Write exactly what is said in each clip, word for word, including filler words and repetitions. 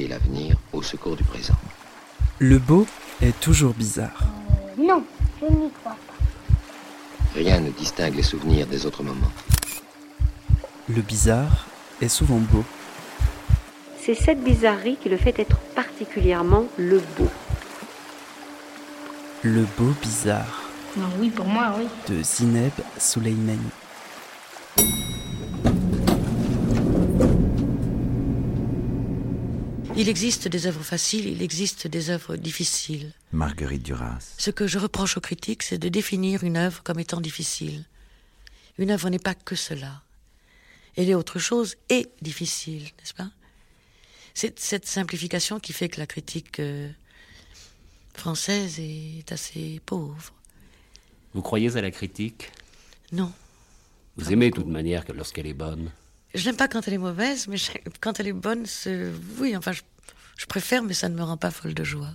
et l'avenir au secours du présent. Le beau est toujours bizarre. Euh, non, je n'y crois pas. Rien ne distingue les souvenirs des autres moments. Le bizarre est souvent beau. C'est cette bizarrerie qui le fait être particulièrement le beau. Le beau bizarre. Non, oui, pour moi, oui. De Zineb Souleimani. Il existe des œuvres faciles, il existe des œuvres difficiles. Marguerite Duras. Ce que je reproche aux critiques, c'est de définir une œuvre comme étant difficile. Une œuvre n'est pas que cela. Elle est autre chose et difficile, n'est-ce pas ? C'est cette simplification qui fait que la critique euh, française est assez pauvre. Vous croyez à la critique ? Non. Vous aimez de toute manière que lorsqu'elle est bonne ? Je n'aime pas quand elle est mauvaise, mais je, quand elle est bonne, c'est, oui, enfin, je, je préfère, mais ça ne me rend pas folle de joie.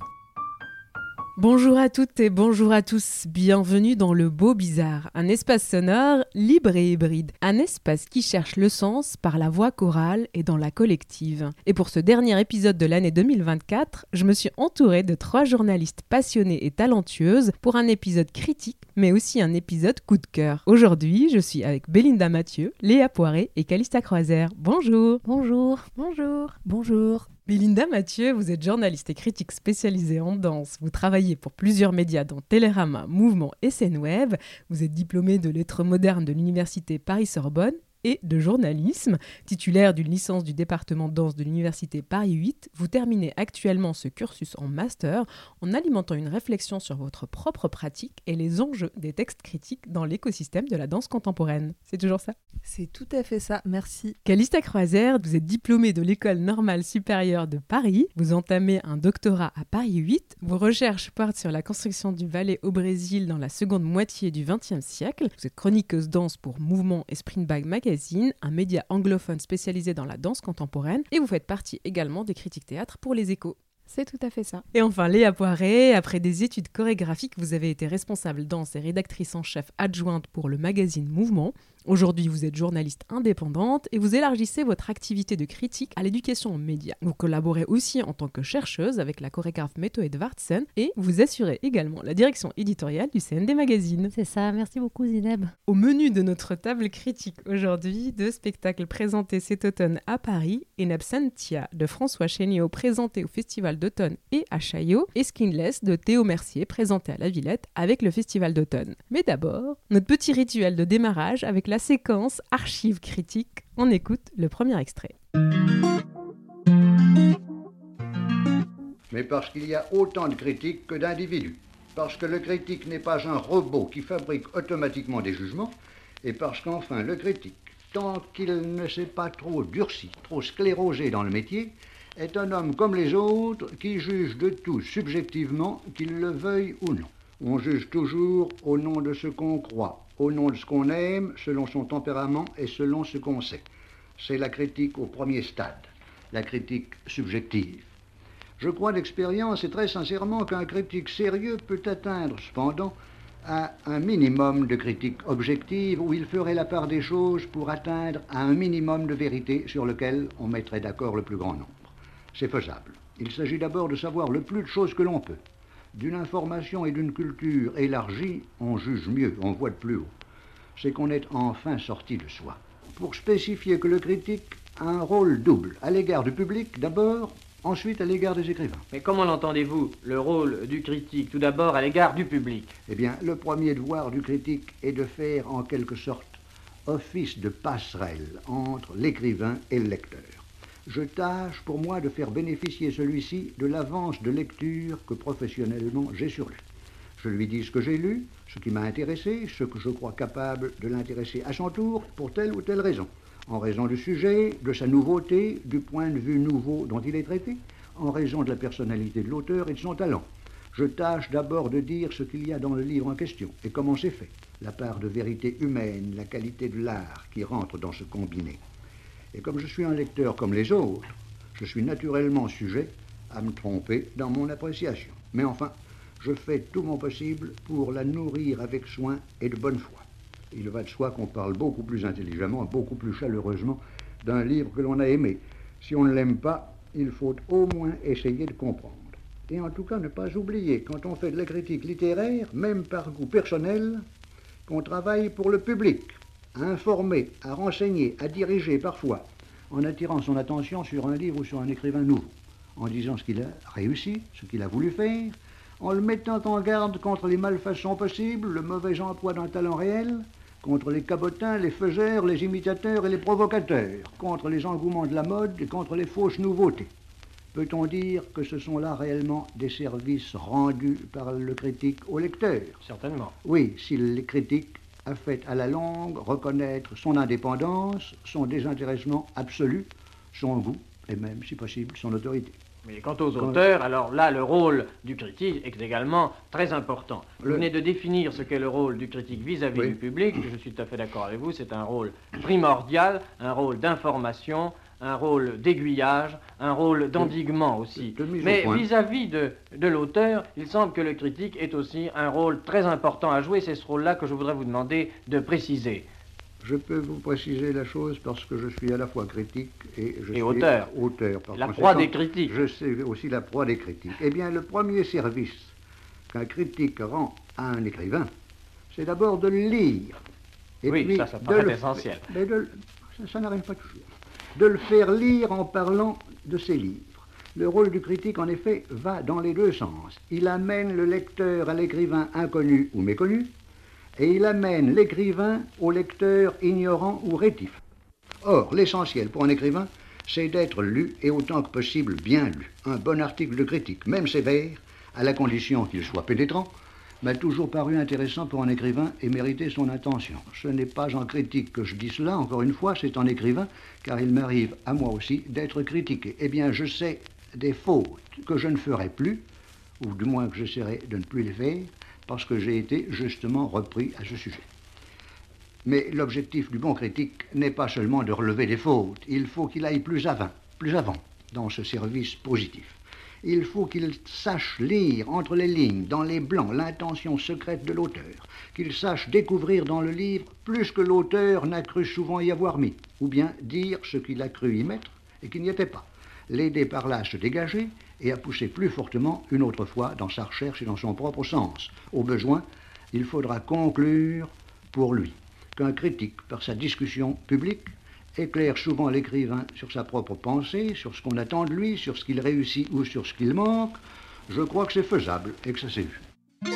Bonjour à toutes et bonjour à tous, bienvenue dans Le Beau Bizarre, un espace sonore libre et hybride, un espace qui cherche le sens par la voix chorale et dans la collective. Et pour ce dernier épisode de l'année deux mille vingt-quatre, je me suis entourée de trois journalistes passionnées et talentueuses pour un épisode critique, mais aussi un épisode coup de cœur. Aujourd'hui, je suis avec Bélinda Mathieu, Léa Poiré et Calista Croiser. Bonjour. Bonjour. Bonjour. Bonjour. Bélinda Mathieu, vous êtes journaliste et critique spécialisée en danse. Vous travaillez pour plusieurs médias dont Télérama, Mouvement et Scène Web. Vous êtes diplômée de lettres modernes de l'université Paris-Sorbonne et de journalisme. Titulaire d'une licence du département danse de l'université Paris huit, vous terminez actuellement ce cursus en master en alimentant une réflexion sur votre propre pratique et les enjeux des textes critiques dans l'écosystème de la danse contemporaine. C'est toujours ça ? C'est tout à fait ça, merci. Calista Croiser, vous êtes diplômée de l'École normale supérieure de Paris, vous entamez un doctorat à Paris huit, vos recherches portent sur la construction du ballet au Brésil dans la seconde moitié du vingtième siècle, vous êtes chroniqueuse danse pour Mouvement et Spring Bag Magazine, un média anglophone spécialisé dans la danse contemporaine, et vous faites partie également des critiques théâtre pour Les Échos. C'est tout à fait ça. Et enfin, Léa Poiré, après des études chorégraphiques, vous avez été responsable danse et rédactrice en chef adjointe pour le magazine Mouvement. Aujourd'hui, vous êtes journaliste indépendante et vous élargissez votre activité de critique à l'éducation aux médias. Vous collaborez aussi en tant que chercheuse avec la chorégraphe Mette Edvardsen et vous assurez également la direction éditoriale du C N D Magazine. C'est ça, merci beaucoup Zineb. Au menu de notre table critique aujourd'hui, deux spectacles présentés cet automne à Paris, In Absentia de François Chéniaud présenté au Festival d'automne et à Chaillot, et Skinless de Théo Mercier présenté à la Villette avec le Festival d'automne. Mais d'abord, notre petit rituel de démarrage avec la séquence archives critiques. On écoute le premier extrait. Mais parce qu'il y a autant de critiques que d'individus. Parce que le critique n'est pas un robot qui fabrique automatiquement des jugements. Et parce qu'enfin, le critique, tant qu'il ne s'est pas trop durci, trop sclérosé dans le métier, est un homme comme les autres qui juge de tout subjectivement, qu'il le veuille ou non. On juge toujours au nom de ce qu'on croit, au nom de ce qu'on aime, selon son tempérament et selon ce qu'on sait. C'est la critique au premier stade, la critique subjective. Je crois d'expérience et très sincèrement qu'un critique sérieux peut atteindre cependant à un minimum de critique objective où il ferait la part des choses pour atteindre à un minimum de vérité sur lequel on mettrait d'accord le plus grand nombre. C'est faisable. Il s'agit d'abord de savoir le plus de choses que l'on peut. D'une information et d'une culture élargie, on juge mieux, on voit de plus haut. C'est qu'on est enfin sorti de soi. Pour spécifier que le critique a un rôle double, à l'égard du public d'abord, ensuite à l'égard des écrivains. Mais comment l'entendez-vous, le rôle du critique, tout d'abord à l'égard du public ? Eh bien, le premier devoir du critique est de faire en quelque sorte office de passerelle entre l'écrivain et le lecteur. Je tâche pour moi de faire bénéficier celui-ci de l'avance de lecture que professionnellement j'ai sur lui. Je lui dis ce que j'ai lu, ce qui m'a intéressé, ce que je crois capable de l'intéresser à son tour pour telle ou telle raison. En raison du sujet, de sa nouveauté, du point de vue nouveau dont il est traité, en raison de la personnalité de l'auteur et de son talent. Je tâche d'abord de dire ce qu'il y a dans le livre en question et comment c'est fait, la part de vérité humaine, la qualité de l'art qui rentre dans ce combiné. Et comme je suis un lecteur comme les autres, je suis naturellement sujet à me tromper dans mon appréciation. Mais enfin, je fais tout mon possible pour la nourrir avec soin et de bonne foi. Il va de soi qu'on parle beaucoup plus intelligemment, beaucoup plus chaleureusement d'un livre que l'on a aimé. Si on ne l'aime pas, il faut au moins essayer de comprendre. Et en tout cas, ne pas oublier, quand on fait de la critique littéraire, même par goût personnel, qu'on travaille pour le public, à informer, à renseigner, à diriger parfois, en attirant son attention sur un livre ou sur un écrivain nouveau, en disant ce qu'il a réussi, ce qu'il a voulu faire, en le mettant en garde contre les malfaçons possibles, le mauvais emploi d'un talent réel, contre les cabotins, les faiseurs, les imitateurs et les provocateurs, contre les engouements de la mode et contre les fausses nouveautés. Peut-on dire que ce sont là réellement des services rendus par le critique au lecteur? Certainement. Oui, si le critique a fait à la longue reconnaître son indépendance, son désintéressement absolu, son goût et même, si possible, son autorité. Mais quant aux auteurs, alors là, le rôle du critique est également très important. Vous Le... venez de définir ce qu'est le rôle du critique vis-à-vis oui. du public. Je suis tout à fait d'accord avec vous. C'est un rôle primordial, un rôle d'information, un rôle d'aiguillage, un rôle d'endiguement aussi. De, de Mais vis-à-vis de, de l'auteur, il semble que le critique ait aussi un rôle très important à jouer. C'est ce rôle-là que je voudrais vous demander de préciser. Je peux vous préciser la chose parce que je suis à la fois critique et je et suis auteur. auteur. Par la conséquent, proie des critiques. Je sais aussi la proie des critiques. Eh bien, le premier service qu'un critique rend à un écrivain, c'est d'abord de le lire. Et oui, puis ça, ça paraît le, essentiel. Mais de, ça, ça n'arrive pas toujours. De le faire lire en parlant de ses livres. Le rôle du critique, en effet, va dans les deux sens. Il amène le lecteur à l'écrivain inconnu ou méconnu, et il amène l'écrivain au lecteur ignorant ou rétif. Or, l'essentiel pour un écrivain, c'est d'être lu et autant que possible bien lu. Un bon article de critique, même sévère, à la condition qu'il soit pénétrant, m'a toujours paru intéressant pour un écrivain et méritait son attention. Ce n'est pas en critique que je dis cela, encore une fois, c'est en écrivain, car il m'arrive à moi aussi d'être critiqué. Eh bien, je sais des fautes que je ne ferai plus, ou du moins que j'essaierai de ne plus les faire, parce que j'ai été justement repris à ce sujet. Mais l'objectif du bon critique n'est pas seulement de relever des fautes, il faut qu'il aille plus avant, plus avant dans ce service positif. Il faut qu'il sache lire entre les lignes, dans les blancs, l'intention secrète de l'auteur, qu'il sache découvrir dans le livre plus que l'auteur n'a cru souvent y avoir mis, ou bien dire ce qu'il a cru y mettre et qu'il n'y était pas, l'aider par là à se dégager et à pousser plus fortement une autre fois dans sa recherche et dans son propre sens. Au besoin, il faudra conclure pour lui qu'un critique, par sa discussion publique, éclaire souvent l'écrivain sur sa propre pensée, sur ce qu'on attend de lui, sur ce qu'il réussit ou sur ce qu'il manque. Je crois que c'est faisable et que ça s'est vu.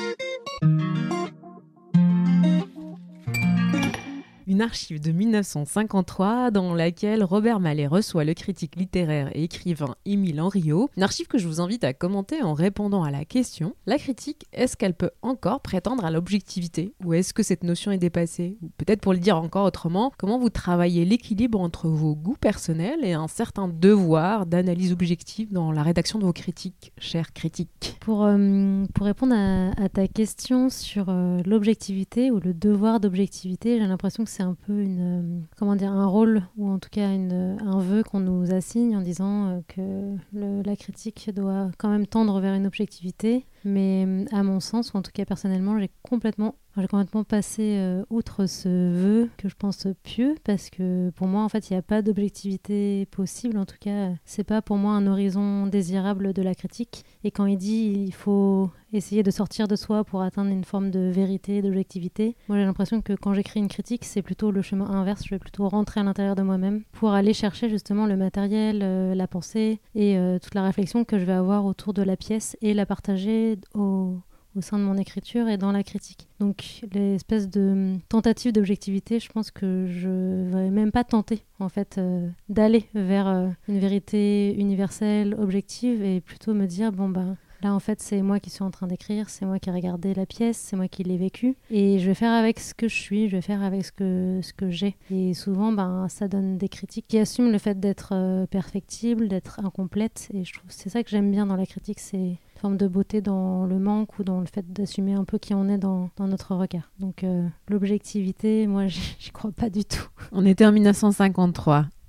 Une archive de mille neuf cent cinquante-trois dans laquelle Robert Mallet reçoit le critique littéraire et écrivain Émile Henriot. Une archive que je vous invite à commenter en répondant à la question: la critique, est-ce qu'elle peut encore prétendre à l'objectivité, ou est-ce que cette notion est dépassée? Ou peut-être pour le dire encore autrement, comment vous travaillez l'équilibre entre vos goûts personnels et un certain devoir d'analyse objective dans la rédaction de vos critiques, chers critiques? Pour, euh, pour répondre à, à ta question sur euh, l'objectivité ou le devoir d'objectivité, j'ai l'impression que c'est un peu une, euh, comment dire, un rôle ou en tout cas une, un vœu qu'on nous assigne en disant euh, que le, la critique doit quand même tendre vers une objectivité. Mais à mon sens, ou en tout cas personnellement, j'ai complètement, j'ai complètement passé euh, outre ce vœu que je pense pieux, parce que pour moi, en fait, il n'y a pas d'objectivité possible. En tout cas, c'est pas pour moi un horizon désirable de la critique. Et quand il dit il faut essayer de sortir de soi pour atteindre une forme de vérité, d'objectivité, moi j'ai l'impression que quand j'écris une critique, c'est plutôt le chemin inverse. Je vais plutôt rentrer à l'intérieur de moi-même pour aller chercher justement le matériel, euh, la pensée et euh, toute la réflexion que je vais avoir autour de la pièce et la partager Au, au sein de mon écriture et dans la critique. Donc l'espèce de tentative d'objectivité, je pense que je ne vais même pas tenter en fait euh, d'aller vers euh, une vérité universelle, objective, et plutôt me dire bon ben là en fait c'est moi qui suis en train d'écrire, c'est moi qui ai regardé la pièce, c'est moi qui l'ai vécue et je vais faire avec ce que je suis, je vais faire avec ce que, ce que j'ai. Et souvent ben, ça donne des critiques qui assument le fait d'être euh, perfectible, d'être incomplète, et je trouve c'est ça que j'aime bien dans la critique, c'est forme de beauté dans le manque ou dans le fait d'assumer un peu qui on est dans, dans notre regard. Donc euh, l'objectivité, moi j'y crois pas du tout. On était en mille neuf cent cinquante-trois.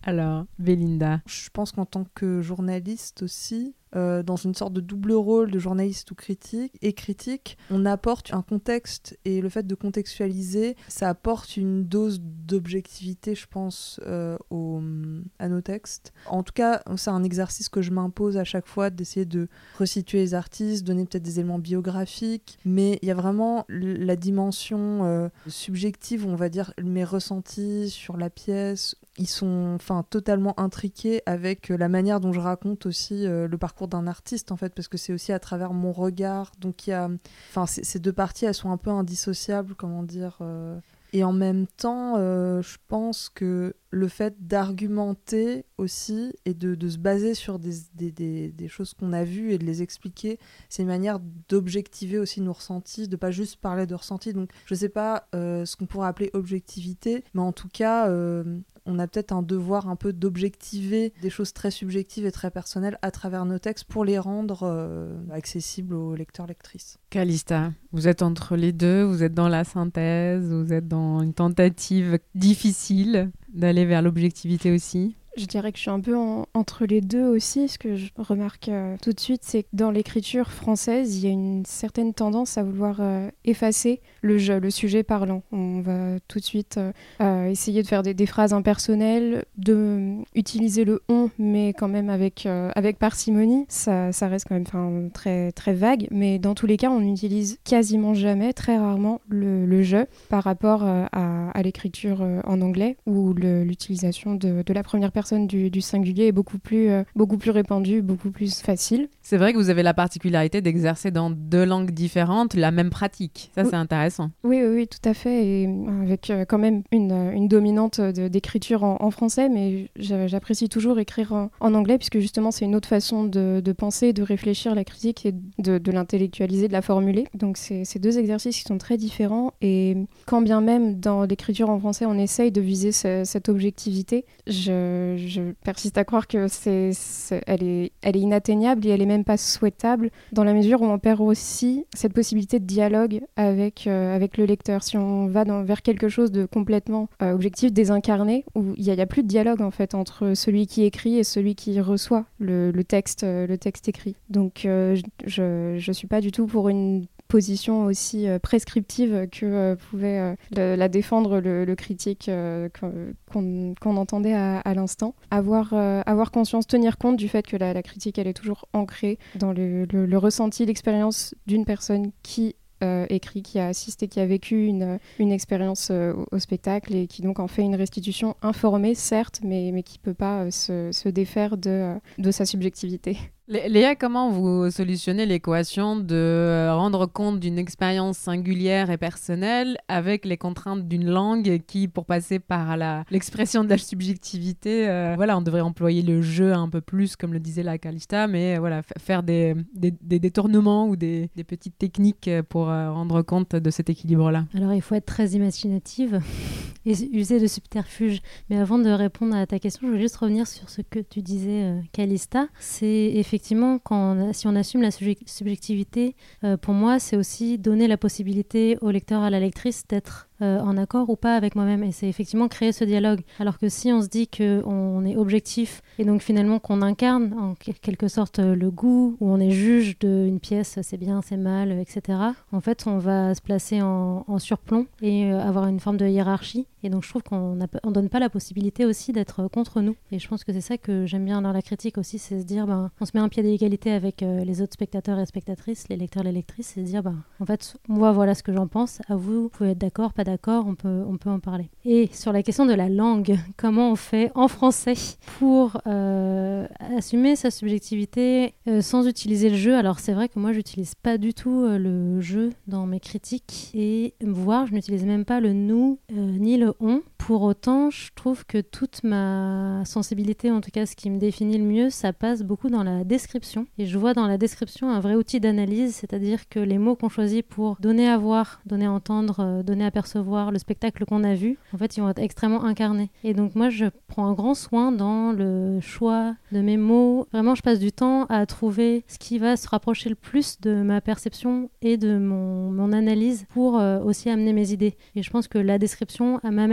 Alors, Belinda. Je pense qu'en tant que journaliste aussi, euh, dans une sorte de double rôle de journaliste ou critique et critique, on apporte un contexte et le fait de contextualiser, ça apporte une dose d'objectivité, je pense, euh, au, à nos textes. En tout cas, c'est un exercice que je m'impose à chaque fois d'essayer de resituer les artistes, donner peut-être des éléments biographiques, mais il y a vraiment la dimension euh, subjective, on va dire, mes ressentis sur la pièce. Ils sont enfin, totalement intriqués avec la manière dont je raconte aussi euh, le parcours d'un artiste, en fait, parce que c'est aussi à travers mon regard. Donc, il y a... Enfin, ces deux parties, elles sont un peu indissociables, comment dire... Euh... Et en même temps, euh, je pense que le fait d'argumenter aussi et de, de se baser sur des, des, des, des choses qu'on a vues et de les expliquer, c'est une manière d'objectiver aussi nos ressentis, de pas juste parler de ressentis. Donc, je sais pas euh, ce qu'on pourrait appeler objectivité, mais en tout cas... Euh, on a peut-être un devoir un peu d'objectiver des choses très subjectives et très personnelles à travers nos textes pour les rendre euh, accessibles aux lecteurs-lectrices. Calista, vous êtes entre les deux, vous êtes dans la synthèse, vous êtes dans une tentative difficile d'aller vers l'objectivité aussi. Je dirais que je suis un peu en, entre les deux aussi. Ce que je remarque euh, tout de suite, c'est que dans l'écriture française, il y a une certaine tendance à vouloir euh, effacer le jeu, le sujet parlant. On va tout de suite euh, euh, essayer de faire des, des phrases impersonnelles, de euh, utiliser le « on », mais quand même avec, euh, avec parcimonie. Ça, ça reste quand même très, très vague, mais dans tous les cas, on n'utilise quasiment jamais, très rarement, le, le « je » par rapport euh, à, à l'écriture euh, en anglais, où le, l'utilisation de, de la première personne Du, du singulier est beaucoup plus, euh, beaucoup plus répandue, beaucoup plus facile. C'est vrai que vous avez la particularité d'exercer dans deux langues différentes la même pratique. Ça, oui. C'est intéressant. Oui, oui, oui, tout à fait. Et avec euh, quand même une, une dominante de, d'écriture en, en français, mais j'apprécie toujours écrire en, en anglais, puisque justement, c'est une autre façon de, de penser, de réfléchir la critique et de, de l'intellectualiser, de la formuler. Donc, c'est, c'est deux exercices qui sont très différents. Et quand bien même, dans l'écriture en français, on essaye de viser ce, cette objectivité, je... je persiste à croire que c'est, c'est, elle, est, elle est inatteignable et elle est même pas souhaitable, dans la mesure où on perd aussi cette possibilité de dialogue avec, euh, avec le lecteur. Si on va dans, vers quelque chose de complètement euh, objectif, désincarné, où il n'y a, a plus de dialogue en fait entre celui qui écrit et celui qui reçoit le, le, texte, euh, le texte écrit. Donc euh, je ne suis pas du tout pour une position aussi euh, prescriptive que euh, pouvait euh, le, la défendre le, le critique euh, qu'on, qu'on entendait à, à l'instant. Avoir, euh, avoir conscience, tenir compte du fait que la, la critique, elle est toujours ancrée dans le, le, le ressenti, l'expérience d'une personne qui Euh, écrit, qui a assisté, qui a vécu une, une expérience euh, au, au spectacle et qui donc en fait une restitution informée, certes, mais, mais qui ne peut pas euh, se, se défaire de, euh, de sa subjectivité. Léa, comment vous solutionnez l'équation de rendre compte d'une expérience singulière et personnelle avec les contraintes d'une langue qui, pour passer par la, l'expression de la subjectivité, euh, voilà, on devrait employer le jeu un peu plus, comme le disait la Calista, mais voilà, f- faire des, des, des détournements ou des, des petites techniques pour euh, rendre compte de cet équilibre-là. Alors, il faut être très imaginative et user de subterfuges. Mais avant de répondre à ta question, je voulais juste revenir sur ce que tu disais, euh, Calista. C'est effectivement Effectivement, quand on, si on assume la subject- subjectivité, euh, pour moi, c'est aussi donner la possibilité au lecteur, à la lectrice d'être euh, en accord ou pas avec moi-même. Et c'est effectivement créer ce dialogue. Alors que si on se dit qu'on est objectif et donc finalement qu'on incarne en quelque sorte le goût, ou on est juge d'une pièce, c'est bien, c'est mal, et cetera, en fait, on va se placer en, en surplomb et euh, avoir une forme de hiérarchie. Et donc, je trouve qu'on ne donne pas la possibilité aussi d'être contre nous. Et je pense que c'est ça que j'aime bien dans la critique aussi, c'est se dire, ben, on se met un pied d'égalité avec euh, les autres spectateurs et spectatrices, les lecteurs et les lectrices, et se dire, ben, en fait, moi, voilà ce que j'en pense. À vous, vous pouvez être d'accord, pas d'accord, on peut, on peut en parler. Et sur la question de la langue, comment on fait en français pour euh, assumer sa subjectivité euh, sans utiliser le jeu? Alors, c'est vrai que moi, j'utilise pas du tout euh, le jeu dans mes critiques, et voire, je n'utilise même pas le nous euh, ni le on. Pour autant, je trouve que toute ma sensibilité, en tout cas ce qui me définit le mieux, ça passe beaucoup dans la description. Et je vois dans la description un vrai outil d'analyse, c'est-à-dire que les mots qu'on choisit pour donner à voir, donner à entendre, euh, donner à percevoir le spectacle qu'on a vu, en fait, ils vont être extrêmement incarnés. Et donc moi, je prends un grand soin dans le choix de mes mots. Vraiment, je passe du temps à trouver ce qui va se rapprocher le plus de ma perception et de mon, mon analyse pour euh, aussi amener mes idées. Et je pense que la description, elle m'amène toujours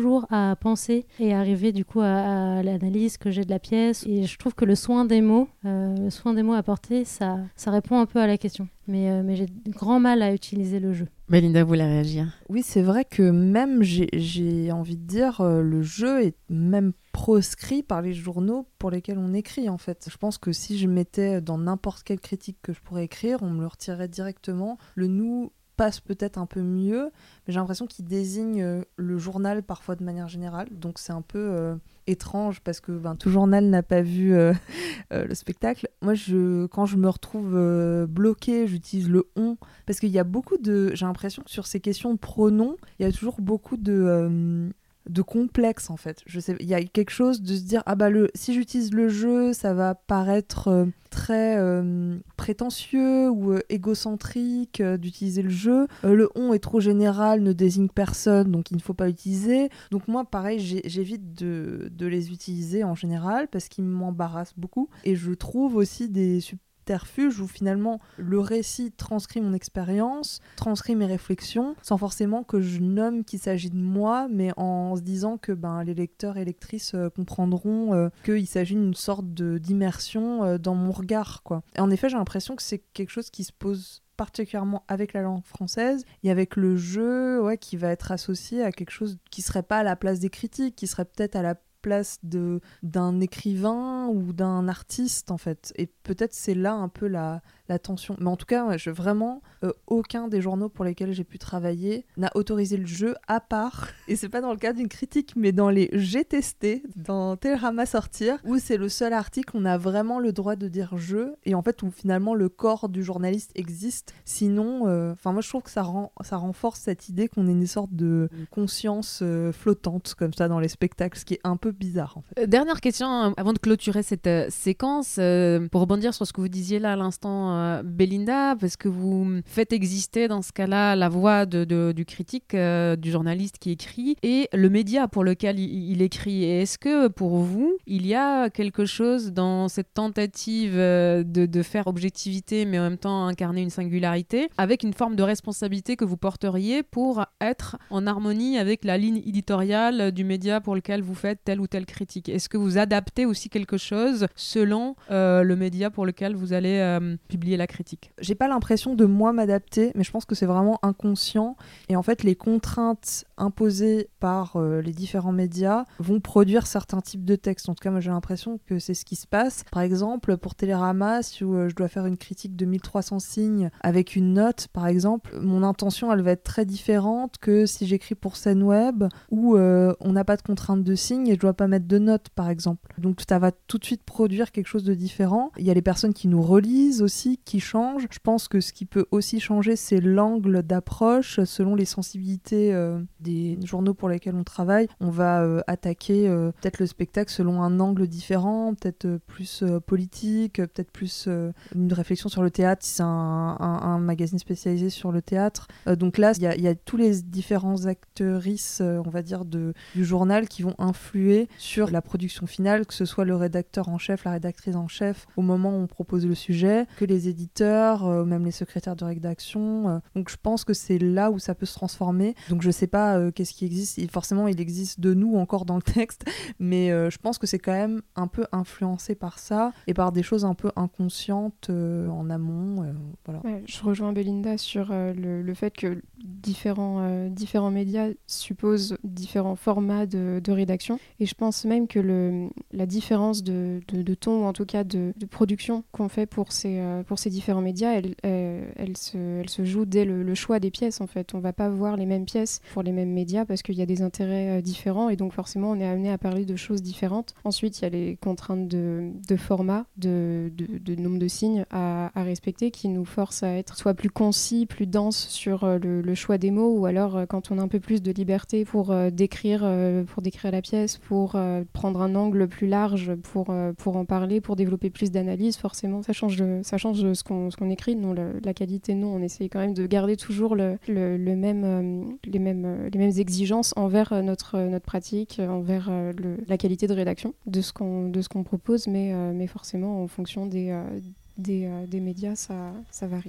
toujours à penser et arriver du coup à, à l'analyse que j'ai de la pièce. Et je trouve que le soin des mots, euh, le soin des mots apportés, ça, ça répond un peu à la question. Mais, euh, mais j'ai grand mal à utiliser le jeu. Belinda voulait réagir. Oui, c'est vrai que même, j'ai, j'ai envie de dire, euh, le jeu est même proscrit par les journaux pour lesquels on écrit, en fait. Je pense que si je mettais dans n'importe quelle critique que je pourrais écrire, on me le retirerait directement. Le « nous » passe peut-être un peu mieux, mais j'ai l'impression qu'il désigne euh, le journal parfois de manière générale, donc c'est un peu euh, étrange parce que ben, tout journal n'a pas vu euh, euh, le spectacle. Moi, je, quand je me retrouve euh, bloquée, j'utilise le « on » parce qu'il y a beaucoup de... J'ai l'impression que sur ces questions de pronoms, il y a toujours beaucoup de... Euh, de complexe en fait. Je sais, il y a quelque chose de se dire ah bah le si j'utilise le jeu, ça va paraître euh, très euh, prétentieux ou euh, égocentrique euh, d'utiliser le jeu. Euh, le on est trop général, ne désigne personne, donc il ne faut pas utiliser. Donc moi pareil, j'ai, j'évite de, de les utiliser en général parce qu'ils m'embarrassent beaucoup et je trouve aussi des subterfuge où finalement le récit transcrit mon expérience, transcrit mes réflexions, sans forcément que je nomme qu'il s'agit de moi, mais en se disant que ben, les lecteurs et lectrices euh, comprendront euh, qu'il s'agit d'une sorte de, d'immersion euh, dans mon regard, quoi. Et en effet, j'ai l'impression que c'est quelque chose qui se pose particulièrement avec la langue française et avec le jeu, ouais, qui va être associé à quelque chose qui serait pas à la place des critiques, qui serait peut-être à la place de, d'un écrivain ou d'un artiste en fait, et peut-être c'est là un peu la, la tension, mais en tout cas ouais, je, vraiment euh, aucun des journaux pour lesquels j'ai pu travailler n'a autorisé le jeu à part, et c'est pas dans le cadre d'une critique mais dans les j'ai testé dans Télérama Sortir où c'est le seul article où on a vraiment le droit de dire jeu, et en fait où finalement le corps du journaliste existe, sinon enfin euh, moi je trouve que ça, rend, ça renforce cette idée qu'on ait une sorte de conscience euh, flottante comme ça dans les spectacles, ce qui est un peu bizarre en fait. Euh, dernière question avant de clôturer cette euh, séquence, euh, pour rebondir sur ce que vous disiez là à l'instant, euh, Belinda, parce que vous faites exister dans ce cas-là la voix de, de, du critique, euh, du journaliste qui écrit, et le média pour lequel il, il écrit. Et est-ce que pour vous, il y a quelque chose dans cette tentative euh, de, de faire objectivité, mais en même temps incarner une singularité, avec une forme de responsabilité que vous porteriez pour être en harmonie avec la ligne éditoriale du média pour lequel vous faites telle ou telle critique? Est-ce que vous adaptez aussi quelque chose selon euh, le média pour lequel vous allez euh, publier la critique? J'ai pas l'impression de moi m'adapter, mais je pense que c'est vraiment inconscient, et en fait les contraintes imposées par euh, les différents médias vont produire certains types de textes. En tout cas moi j'ai l'impression que c'est ce qui se passe. Par exemple pour Télérama, si euh, je dois faire une critique de mille trois cents signes avec une note par exemple, mon intention elle va être très différente que si j'écris pour Scène Web où euh, on n'a pas de contraintes de signes et je dois pas mettre de notes par exemple. Donc ça va tout de suite produire quelque chose de différent. Il y a les personnes qui nous relisent aussi, qui changent. Je pense que ce qui peut aussi changer, c'est l'angle d'approche selon les sensibilités euh, des journaux pour lesquels on travaille. On va euh, attaquer euh, peut-être le spectacle selon un angle différent, peut-être euh, plus euh, politique, peut-être plus euh, une réflexion sur le théâtre si c'est un, un, un magazine spécialisé sur le théâtre. Euh, donc là, il y, y a tous les différents actrices, euh, on va dire, de, du journal qui vont influer sur la production finale, que ce soit le rédacteur en chef, la rédactrice en chef, au moment où on propose le sujet, que les éditeurs, euh, même les secrétaires de rédaction. Euh. Donc je pense que c'est là où ça peut se transformer. Donc je sais pas euh, qu'est-ce qui existe. Et forcément, il existe de nous encore dans le texte, mais euh, je pense que c'est quand même un peu influencé par ça et par des choses un peu inconscientes euh, en amont. Euh, voilà. Ouais, je rejoins Belinda sur euh, le, le fait que différents, euh, différents médias supposent différents formats de, de rédaction. Et je pense même que le, la différence de, de, de ton, ou en tout cas de, de production qu'on fait pour ces, euh, pour ces différents médias, elle, elle, elle, se, elle se joue dès le, le choix des pièces en fait. On va pas voir les mêmes pièces pour les mêmes médias parce qu'il y a des intérêts euh, différents et donc forcément on est amené à parler de choses différentes. Ensuite, il y a les contraintes de, de format, de, de, de nombre de signes à, à respecter qui nous forcent à être soit plus concis, plus dense sur euh, le, le choix des mots, ou alors euh, quand on a un peu plus de liberté pour euh, décrire, euh, pour décrire la pièce, pour euh, prendre un angle plus large pour, euh, pour en parler, pour développer plus d'analyse, forcément ça change, de, ça change de ce qu'on, ce qu'on écrit. Non, le, la qualité, non, on essaye quand même de garder toujours le, le, le même, euh, les, mêmes, euh, les mêmes exigences envers euh, notre, euh, notre pratique, euh, envers euh, le, la qualité de rédaction de ce qu'on, de ce qu'on propose, mais, euh, mais forcément en fonction des, euh, des, euh, des médias, ça, ça varie.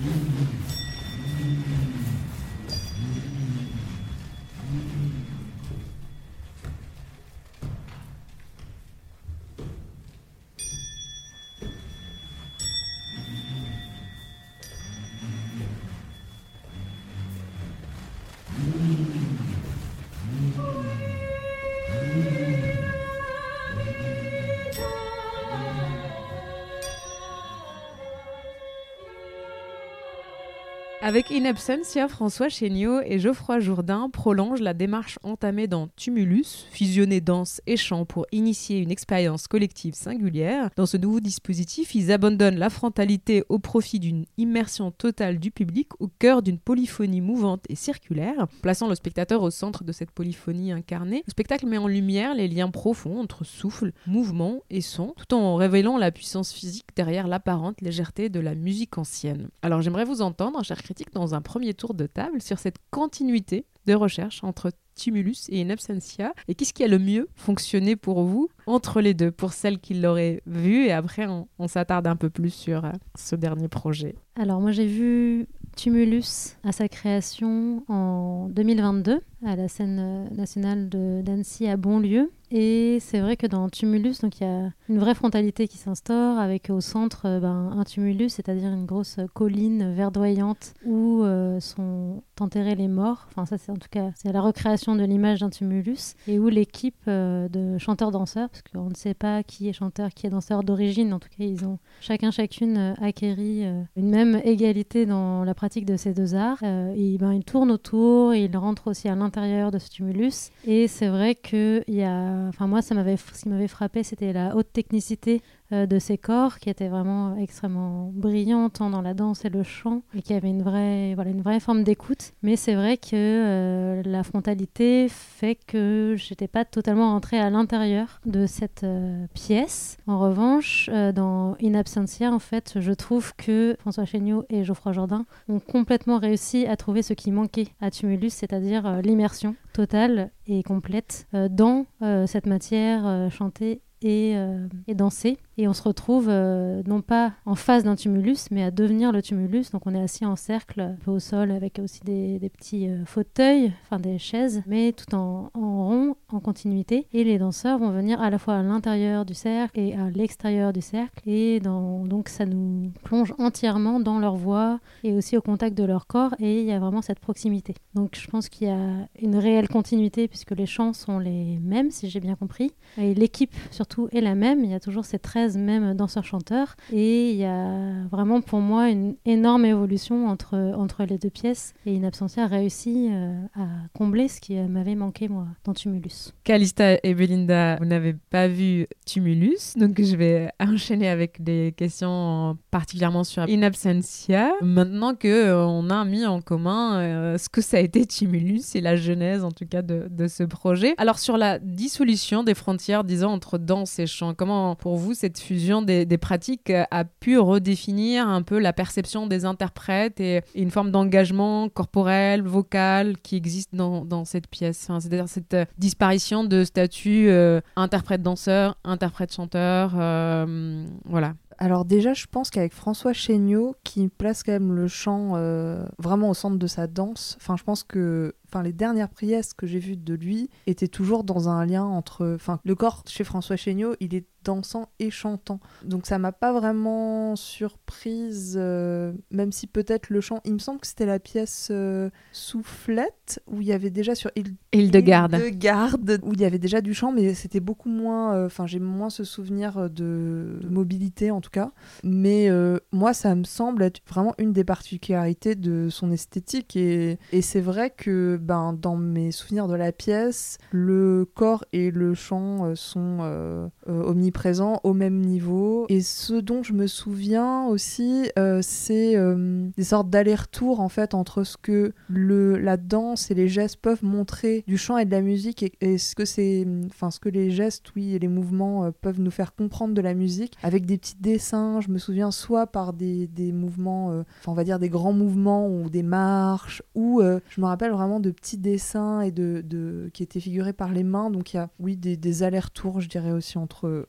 Avec In Absentia, François Chéniaud et Geoffroy Jourdain prolongent la démarche entamée dans Tumulus, fusionner danse et chant pour initier une expérience collective singulière. Dans ce nouveau dispositif, ils abandonnent la frontalité au profit d'une immersion totale du public au cœur d'une polyphonie mouvante et circulaire, plaçant le spectateur au centre de cette polyphonie incarnée. Le spectacle met en lumière les liens profonds entre souffle, mouvement et son, tout en révélant la puissance physique derrière l'apparente légèreté de la musique ancienne. Alors j'aimerais vous entendre, chers critiques, dans un premier tour de table sur cette continuité de recherche entre Tumulus et In Absentia, et qu'est-ce qui a le mieux fonctionné pour vous entre les deux, pour celles qui l'auraient vu, et après on, on s'attarde un peu plus sur euh, ce dernier projet. Alors moi j'ai vu Tumulus à sa création en deux mille vingt-deux à la scène nationale de d'Annecy à Bonlieu. Et c'est vrai que dans Tumulus, donc il y a une vraie frontalité qui s'instaure avec au centre ben, un tumulus, c'est-à-dire une grosse colline verdoyante où euh, sont enterrés les morts. Enfin ça c'est en tout cas c'est la recréation de l'image d'un tumulus, et où l'équipe euh, de chanteurs-danseurs, parce qu'on ne sait pas qui est chanteur, qui est danseur d'origine, en tout cas ils ont chacun chacune euh, acquéri euh, une même égalité dans la pratique de ces deux arts. Euh, et ben ils tournent autour, et ils rentrent aussi à l'intérieur de ce tumulus. Et c'est vrai que il y a Enfin, moi, ça m'avait, ce qui m'avait frappé, c'était la haute technicité euh, de ces corps, qui était vraiment extrêmement brillante, tant dans la danse et le chant, et qui avait une vraie, voilà, une vraie forme d'écoute. Mais c'est vrai que euh, la frontalité fait que j'étais pas totalement rentrée à l'intérieur de cette euh, pièce. En revanche, euh, dans In Absentia, en fait, je trouve que François Chéniaud et Geoffroy Jourdain ont complètement réussi à trouver ce qui manquait à Tumulus, c'est-à-dire euh, l'immersion totale et complète euh, dans euh, cette matière euh, chantée et, euh, et dansée. Et on se retrouve euh, non pas en face d'un tumulus, mais à devenir le tumulus. Donc on est assis en cercle, un peu au sol, avec aussi des, des petits euh, fauteuils, enfin des chaises, mais tout en, en rond, en continuité. Et les danseurs vont venir à la fois à l'intérieur du cercle et à l'extérieur du cercle. Et dans, donc ça nous plonge entièrement dans leur voix et aussi au contact de leur corps. Et il y a vraiment cette proximité. Donc je pense qu'il y a une réelle continuité, puisque les chants sont les mêmes, si j'ai bien compris. Et l'équipe, surtout, est la même. Il y a toujours ces treize même danseurs-chanteurs, et il y a vraiment pour moi une énorme évolution entre, entre les deux pièces, et In Absentia a réussi euh, à combler ce qui m'avait manqué moi dans Tumulus. Calista et Belinda, vous n'avez pas vu Tumulus, donc je vais enchaîner avec des questions particulièrement sur In Absentia. Maintenant qu'on euh, a mis en commun euh, ce que ça a été Tumulus et la genèse en tout cas de, de ce projet. Alors sur la dissolution des frontières, disons, entre danse et chant, comment pour vous cette fusion des, des pratiques a pu redéfinir un peu la perception des interprètes et, et une forme d'engagement corporel, vocal qui existe dans, dans cette pièce, enfin, c'est-à-dire cette euh, disparition de statut euh, interprète-danseur, interprète-chanteur, euh, voilà. Alors déjà, je pense qu'avec François Chéniaud, qui place quand même le chant euh, vraiment au centre de sa danse, enfin, je pense que enfin, les dernières pièces que j'ai vues de lui étaient toujours dans un lien entre... Enfin, le corps chez François Chéniaud, il est dansant et chantant. Donc ça m'a pas vraiment surprise, euh, même si peut-être le chant... Il me semble que c'était la pièce euh, Soufflette, où il y avait déjà sur Île Hildegarde. Hildegarde, où il y avait déjà du chant, mais c'était beaucoup moins... Enfin, euh, j'ai moins ce souvenir de, de mobilité, en tout cas. Mais euh, moi, ça me semble être vraiment une des particularités de son esthétique. Et, et c'est vrai que ben, dans mes souvenirs de la pièce, le corps et le chant euh, sont euh, euh, omniprésents au même niveau. Et ce dont je me souviens aussi, euh, c'est euh, des sortes d'allers-retours en fait entre ce que le, la danse et les gestes peuvent montrer du chant et de la musique, et, et ce que c'est, enfin ce que les gestes, oui, et les mouvements euh, peuvent nous faire comprendre de la musique, avec des petits dessins. Je me souviens soit par des, des mouvements, euh, enfin on va dire des grands mouvements ou des marches, ou euh, je me rappelle vraiment de petits dessins et de, de qui étaient figurés par les mains. Donc il y a, oui, des, des allers-retours, je dirais aussi entre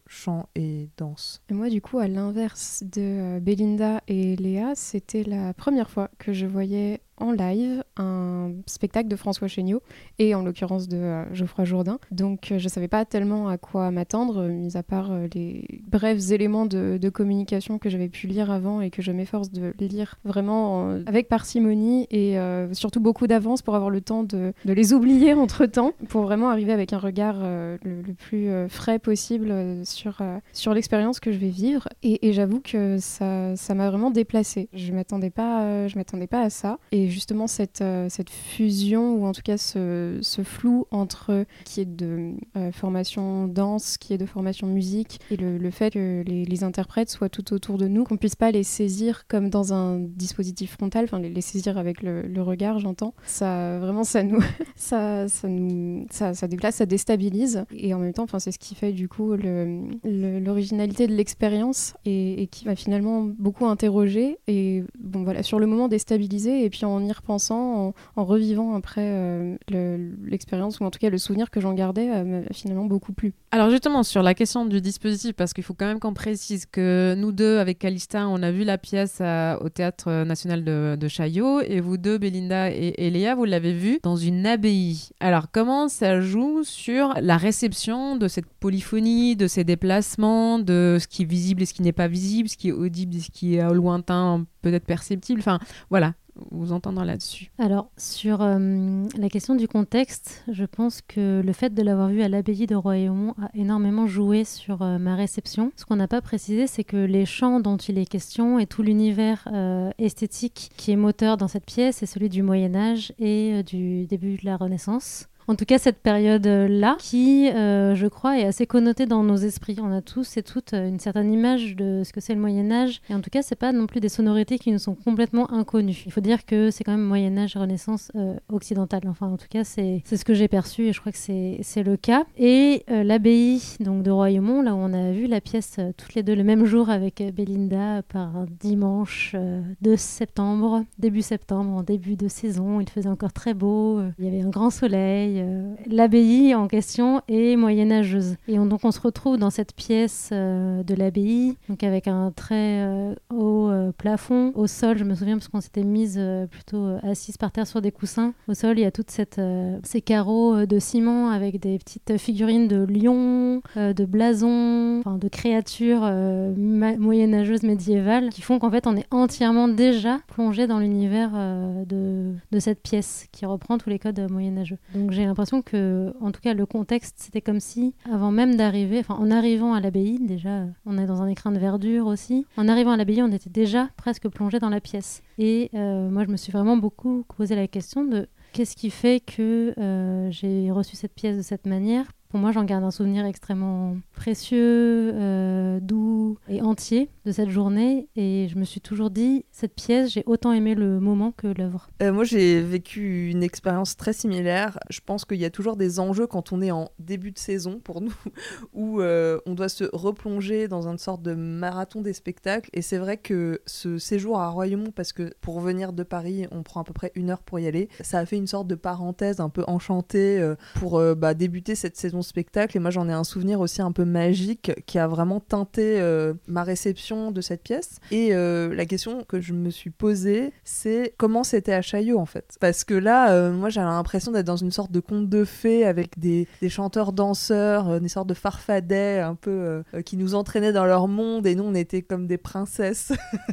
chant et danse. Et moi, du coup, à l'inverse de euh, Belinda et Léa, c'était la première fois que je voyais en live un spectacle de François Chéniaud et en l'occurrence de euh, Geoffroy Jourdain. Donc euh, je savais pas tellement à quoi m'attendre, euh, mis à part euh, les brefs éléments de, de communication que j'avais pu lire avant et que je m'efforce de lire vraiment euh, avec parcimonie et euh, surtout beaucoup d'avance pour avoir le temps de, de les oublier entre-temps, pour vraiment arriver avec un regard euh, le, le plus euh, frais possible euh, sur, euh, sur l'expérience que je vais vivre. Et, et j'avoue que ça, ça m'a vraiment déplacée. Je m'attendais pas, euh, je m'attendais pas à ça. Et justement cette, euh, cette fusion, ou en tout cas ce, ce flou entre qui est de euh, formation danse, qui est de formation musique, et le, le fait que les, les interprètes soient tout autour de nous, qu'on puisse pas les saisir comme dans un dispositif frontal, enfin les, les saisir avec le, le regard, j'entends. Ça, vraiment, ça nous, ça, ça nous, ça, ça déplace, ça déstabilise. Et en même temps, enfin c'est ce qui fait du coup le, le, l'originalité de l'expérience et, et qui m'a finalement beaucoup interrogée et bon voilà, sur le moment déstabilisée, et puis en y repensant, en, en revivant après euh, le, l'expérience, ou en tout cas le souvenir que j'en gardais, euh, m'a finalement beaucoup plu. Alors justement, sur la question du dispositif, parce qu'il faut quand même qu'on précise que nous deux, avec Calista, on a vu la pièce à, au Théâtre National de, de Chaillot, et vous deux, Belinda et, et Léa, vous l'avez vue dans une abbaye. Alors comment ça joue sur la réception de cette polyphonie, de ces déplacements, de ce qui est visible et ce qui n'est pas visible, ce qui est audible et ce qui est lointain, peut-être perceptible, enfin voilà, vous entendant là-dessus. Alors, sur euh, la question du contexte, je pense que le fait de l'avoir vu à l'abbaye de Royaumont a énormément joué sur euh, ma réception. Ce qu'on n'a pas précisé, c'est que les chants dont il est question et tout l'univers euh, esthétique qui est moteur dans cette pièce est celui du Moyen-Âge et euh, du début de la Renaissance. En tout cas, cette période-là, qui, euh, je crois, est assez connotée dans nos esprits. On a tous et toutes une certaine image de ce que c'est le Moyen-Âge. Et en tout cas, c'est pas non plus des sonorités qui nous sont complètement inconnues. Il faut dire que c'est quand même Moyen-Âge, Renaissance euh, occidentale. Enfin, en tout cas, c'est, c'est ce que j'ai perçu et je crois que c'est, c'est le cas. Et euh, l'abbaye donc, de Royaumont, là où on a vu la pièce euh, toutes les deux le même jour avec Belinda, par un dimanche euh, de septembre, début septembre, en début de saison. Il faisait encore très beau. Euh, il y avait un grand soleil. Euh, l'abbaye en question est moyenâgeuse. Et on, donc on se retrouve dans cette pièce euh, de l'abbaye, donc avec un très euh, haut euh, plafond. Au sol, je me souviens, parce qu'on s'était mise euh, plutôt euh, assise par terre sur des coussins. Au sol, il y a toutes cette, euh, ces carreaux euh, de ciment avec des petites figurines de lions, euh, de blasons, enfin de créatures euh, ma- moyenâgeuses médiévales, qui font qu'en fait on est entièrement déjà plongé dans l'univers euh, de, de cette pièce qui reprend tous les codes moyenâgeux. Donc j'ai l'impression que, en tout cas, le contexte, c'était comme si, avant même d'arriver, enfin, en arrivant à l'abbaye, déjà, on est dans un écrin de verdure aussi. En arrivant à l'abbaye, on était déjà presque plongé dans la pièce. Et euh, moi, je me suis vraiment beaucoup posé la question de qu'est-ce qui fait que euh, j'ai reçu cette pièce de cette manière. Pour moi, j'en garde un souvenir extrêmement précieux, euh, doux et entier de cette journée. Et je me suis toujours dit, cette pièce, j'ai autant aimé le moment que l'œuvre. Euh, moi, j'ai vécu une expérience très similaire. Je pense qu'il y a toujours des enjeux quand on est en début de saison, pour nous, où euh, on doit se replonger dans une sorte de marathon des spectacles. Et c'est vrai que ce séjour à Royaumont, parce que pour venir de Paris, on prend à peu près une heure pour y aller, ça a fait une sorte de parenthèse un peu enchantée euh, pour euh, bah, débuter cette saison spectacle. Et moi, j'en ai un souvenir aussi un peu magique qui a vraiment teinté euh, ma réception de cette pièce. Et euh, la question que je me suis posée, c'est comment c'était à Chaillot, en fait. Parce que là, euh, moi, j'ai l'impression d'être dans une sorte de conte de fées avec des, des chanteurs danseurs, euh, des sortes de farfadets un peu euh, qui nous entraînaient dans leur monde, et nous, on était comme des princesses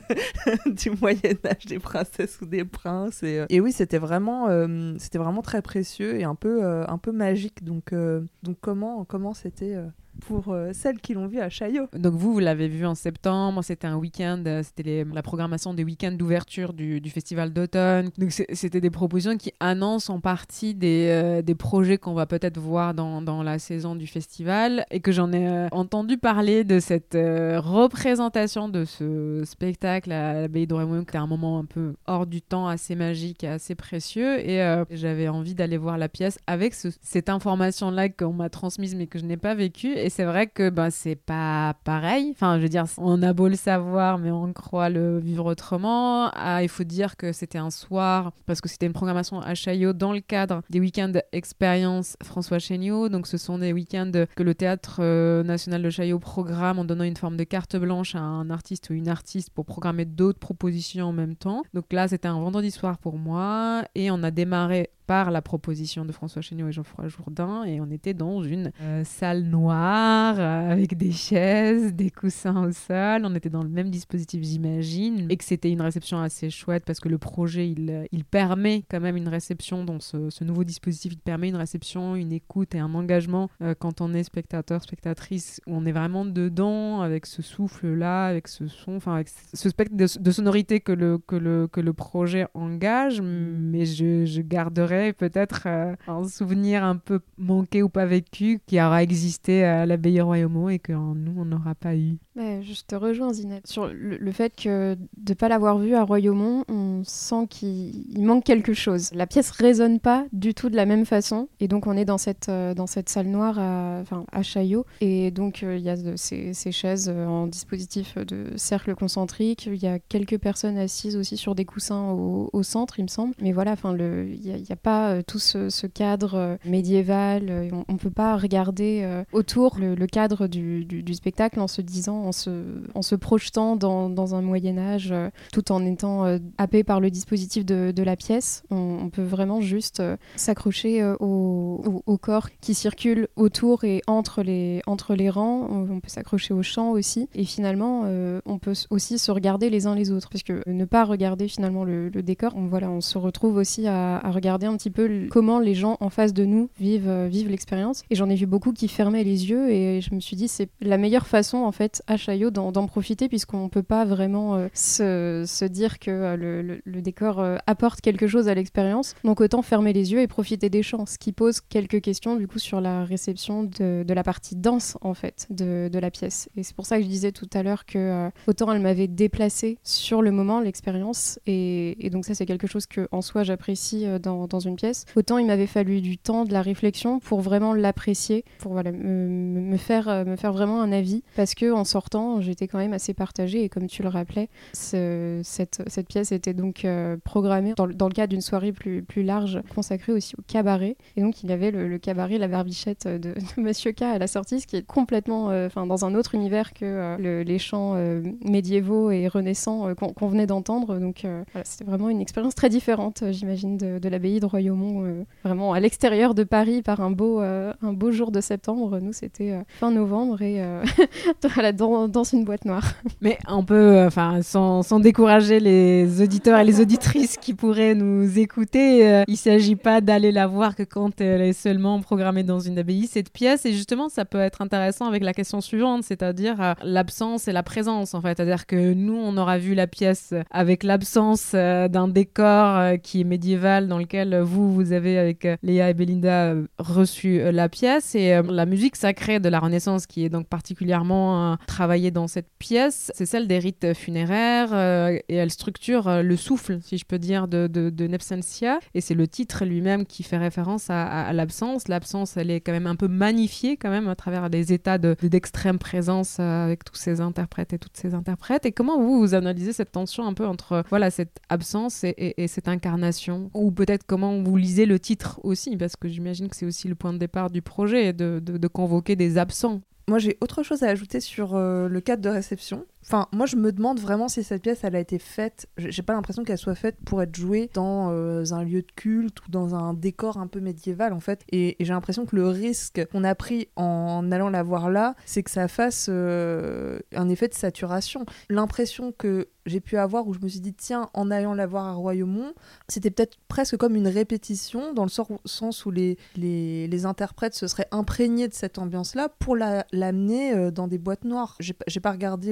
du Moyen-Âge, des princesses ou des princes. Et, euh, et oui, c'était vraiment, euh, c'était vraiment très précieux et un peu, euh, un peu magique. Donc, euh, donc comment, comment c'était euh, pour euh, celles qui l'ont vu à Chaillot. Donc vous, vous l'avez vu en septembre, c'était un week-end, c'était les, la programmation des week-ends d'ouverture du, du festival d'automne. Donc c'est, c'était des propositions qui annoncent en partie des, euh, des projets qu'on va peut-être voir dans, dans la saison du festival, et que j'en ai euh, entendu parler de cette euh, représentation de ce spectacle à l'abbaye de Royaumont, qui était un moment un peu hors du temps, assez magique et assez précieux, et euh, j'avais envie d'aller voir la pièce avec ce, cette information-là qu'on m'a transmise mais que je n'ai pas vécue. Et c'est vrai que ben, c'est pas pareil. Enfin, je veux dire, on a beau le savoir, mais on croit le vivre autrement. Ah, il faut dire que c'était un soir, parce que c'était une programmation à Chaillot dans le cadre des week-ends expérience François Chéniaud. Donc, ce sont des week-ends que le Théâtre euh, National de Chaillot programme en donnant une forme de carte blanche à un artiste ou une artiste pour programmer d'autres propositions en même temps. Donc là, c'était un vendredi soir pour moi et on a démarré par la proposition de François Chéniaud et Geoffroy Jourdain et on était dans une euh, salle noire euh, avec des chaises, des coussins au sol. On était dans le même dispositif, j'imagine, et que c'était une réception assez chouette parce que le projet, il, il permet quand même une réception dans ce, ce nouveau dispositif, il permet une réception, une écoute et un engagement euh, quand on est spectateur, spectatrice, où on est vraiment dedans avec ce souffle-là, avec ce son, enfin avec ce spectre de, de sonorité que le, que, le, que le projet engage, mais je, je garderai peut-être euh, un souvenir un peu manqué ou pas vécu qui aura existé à l'abbaye Royaumont et que euh, nous, on n'aura pas eu. Ouais, je te rejoins, Zineb, sur le, le fait que de ne pas l'avoir vu à Royaumont, on sent qu'il il manque quelque chose. La pièce résonne pas du tout de la même façon, et donc on est dans cette, euh, dans cette salle noire à, enfin, à Chaillot, et donc il euh, y a de, ces, ces chaises euh, en dispositif de cercle concentrique, il y a quelques personnes assises aussi sur des coussins au, au centre, il me semble, mais voilà, il n'y a, y a pas euh, tout ce, ce cadre euh, médiéval, euh, on ne peut pas regarder euh, autour le, le cadre du, du, du spectacle en se disant, en se, en se projetant dans, dans un Moyen-Âge, euh, tout en étant euh, happé par le dispositif de, de la pièce. On, on peut vraiment juste euh, s'accrocher euh, au, au, au corps qui circule autour et entre les, entre les rangs. On, on peut s'accrocher au chant aussi. Et finalement, euh, on peut aussi se regarder les uns les autres. Parce que ne pas regarder finalement le, le décor, on, voilà, on se retrouve aussi à, à regarder un petit peu le, comment les gens en face de nous vivent, euh, vivent l'expérience. Et j'en ai vu beaucoup qui fermaient les yeux et je me suis dit c'est la meilleure façon en fait à Chaillot d'en, d'en profiter puisqu'on peut pas vraiment euh, se, se dire que euh, le, le, le décor euh, apporte quelque chose à l'expérience. Donc autant fermer les yeux et profiter des chants, ce qui pose quelques questions du coup sur la réception de, de la partie danse en fait de, de la pièce. Et c'est pour ça que je disais tout à l'heure que euh, autant elle m'avait déplacée sur le moment, l'expérience, et, et donc ça c'est quelque chose que en soi j'apprécie euh, dans, dans une pièce. Autant il m'avait fallu du temps, de la réflexion pour vraiment l'apprécier, pour voilà, me, me, faire, euh, me faire vraiment un avis, parce que en sortant j'étais quand même assez partagée et comme tu le rappelais, ce, cette, cette pièce était donc euh, programmée dans, dans le cadre d'une soirée plus, plus large consacrée aussi au cabaret, et donc il y avait le, le cabaret La Barbichette de, de Monsieur K à la sortie, ce qui est complètement euh, dans un autre univers que euh, le, les chants euh, médiévaux et renaissants euh, qu'on, qu'on venait d'entendre, donc euh, voilà, c'était vraiment une expérience très différente, euh, j'imagine, de, de l'abbaye de Royaumont, euh, vraiment à l'extérieur de Paris par un beau, euh, un beau jour de septembre. Nous c'était euh, fin novembre et euh, voilà, dans, dans une boîte noire. Mais on peut, enfin, euh, sans, sans décourager les auditeurs et les auditrices qui pourraient nous écouter, euh, il ne s'agit pas d'aller la voir que quand elle est seulement programmée dans une abbaye, cette pièce. Et justement, ça peut être intéressant avec la question suivante, c'est-à-dire euh, l'absence et la présence, en fait. C'est-à-dire que nous, on aura vu la pièce avec l'absence euh, d'un décor euh, qui est médiéval, dans lequel vous, vous avez, avec euh, Léa et Belinda, euh, reçu euh, la pièce. Et euh, la musique sacrée de la Renaissance, qui est donc particulièrement euh, travaillée dans cette pièce, c'est celle des rites funéraires, euh, et elle structure euh, le souffle, si je peux dire, de, de, de Nepsentia. Et c'est le titre lui-même qui fait référence à, à, à l'absence. L'absence, elle est quand même un peu magnifiée, quand même, à travers des états de, de, d'extrême présence euh, avec tous ces interprètes et toutes ces interprètes. Et comment vous, vous analysez cette tension un peu entre voilà, cette absence et, et, et cette incarnation? Ou peut-être comment vous lisez le titre aussi, parce que j'imagine que c'est aussi le point de départ du projet, de, de, de convoquer des absents. Moi, j'ai autre chose à ajouter sur euh, le cadre de réception. Enfin, moi, je me demande vraiment si cette pièce, elle a été faite... J'ai pas l'impression qu'elle soit faite pour être jouée dans euh, un lieu de culte ou dans un décor un peu médiéval, en fait. Et, et j'ai l'impression que le risque qu'on a pris en allant la voir là, c'est que ça fasse euh, un effet de saturation. L'impression que j'ai pu avoir où je me suis dit, tiens, en allant la voir à Royaumont, c'était peut-être presque comme une répétition, dans le sens où les, les, les interprètes se seraient imprégnés de cette ambiance-là pour la, l'amener euh, dans des boîtes noires. J'ai, j'ai pas regardé le détail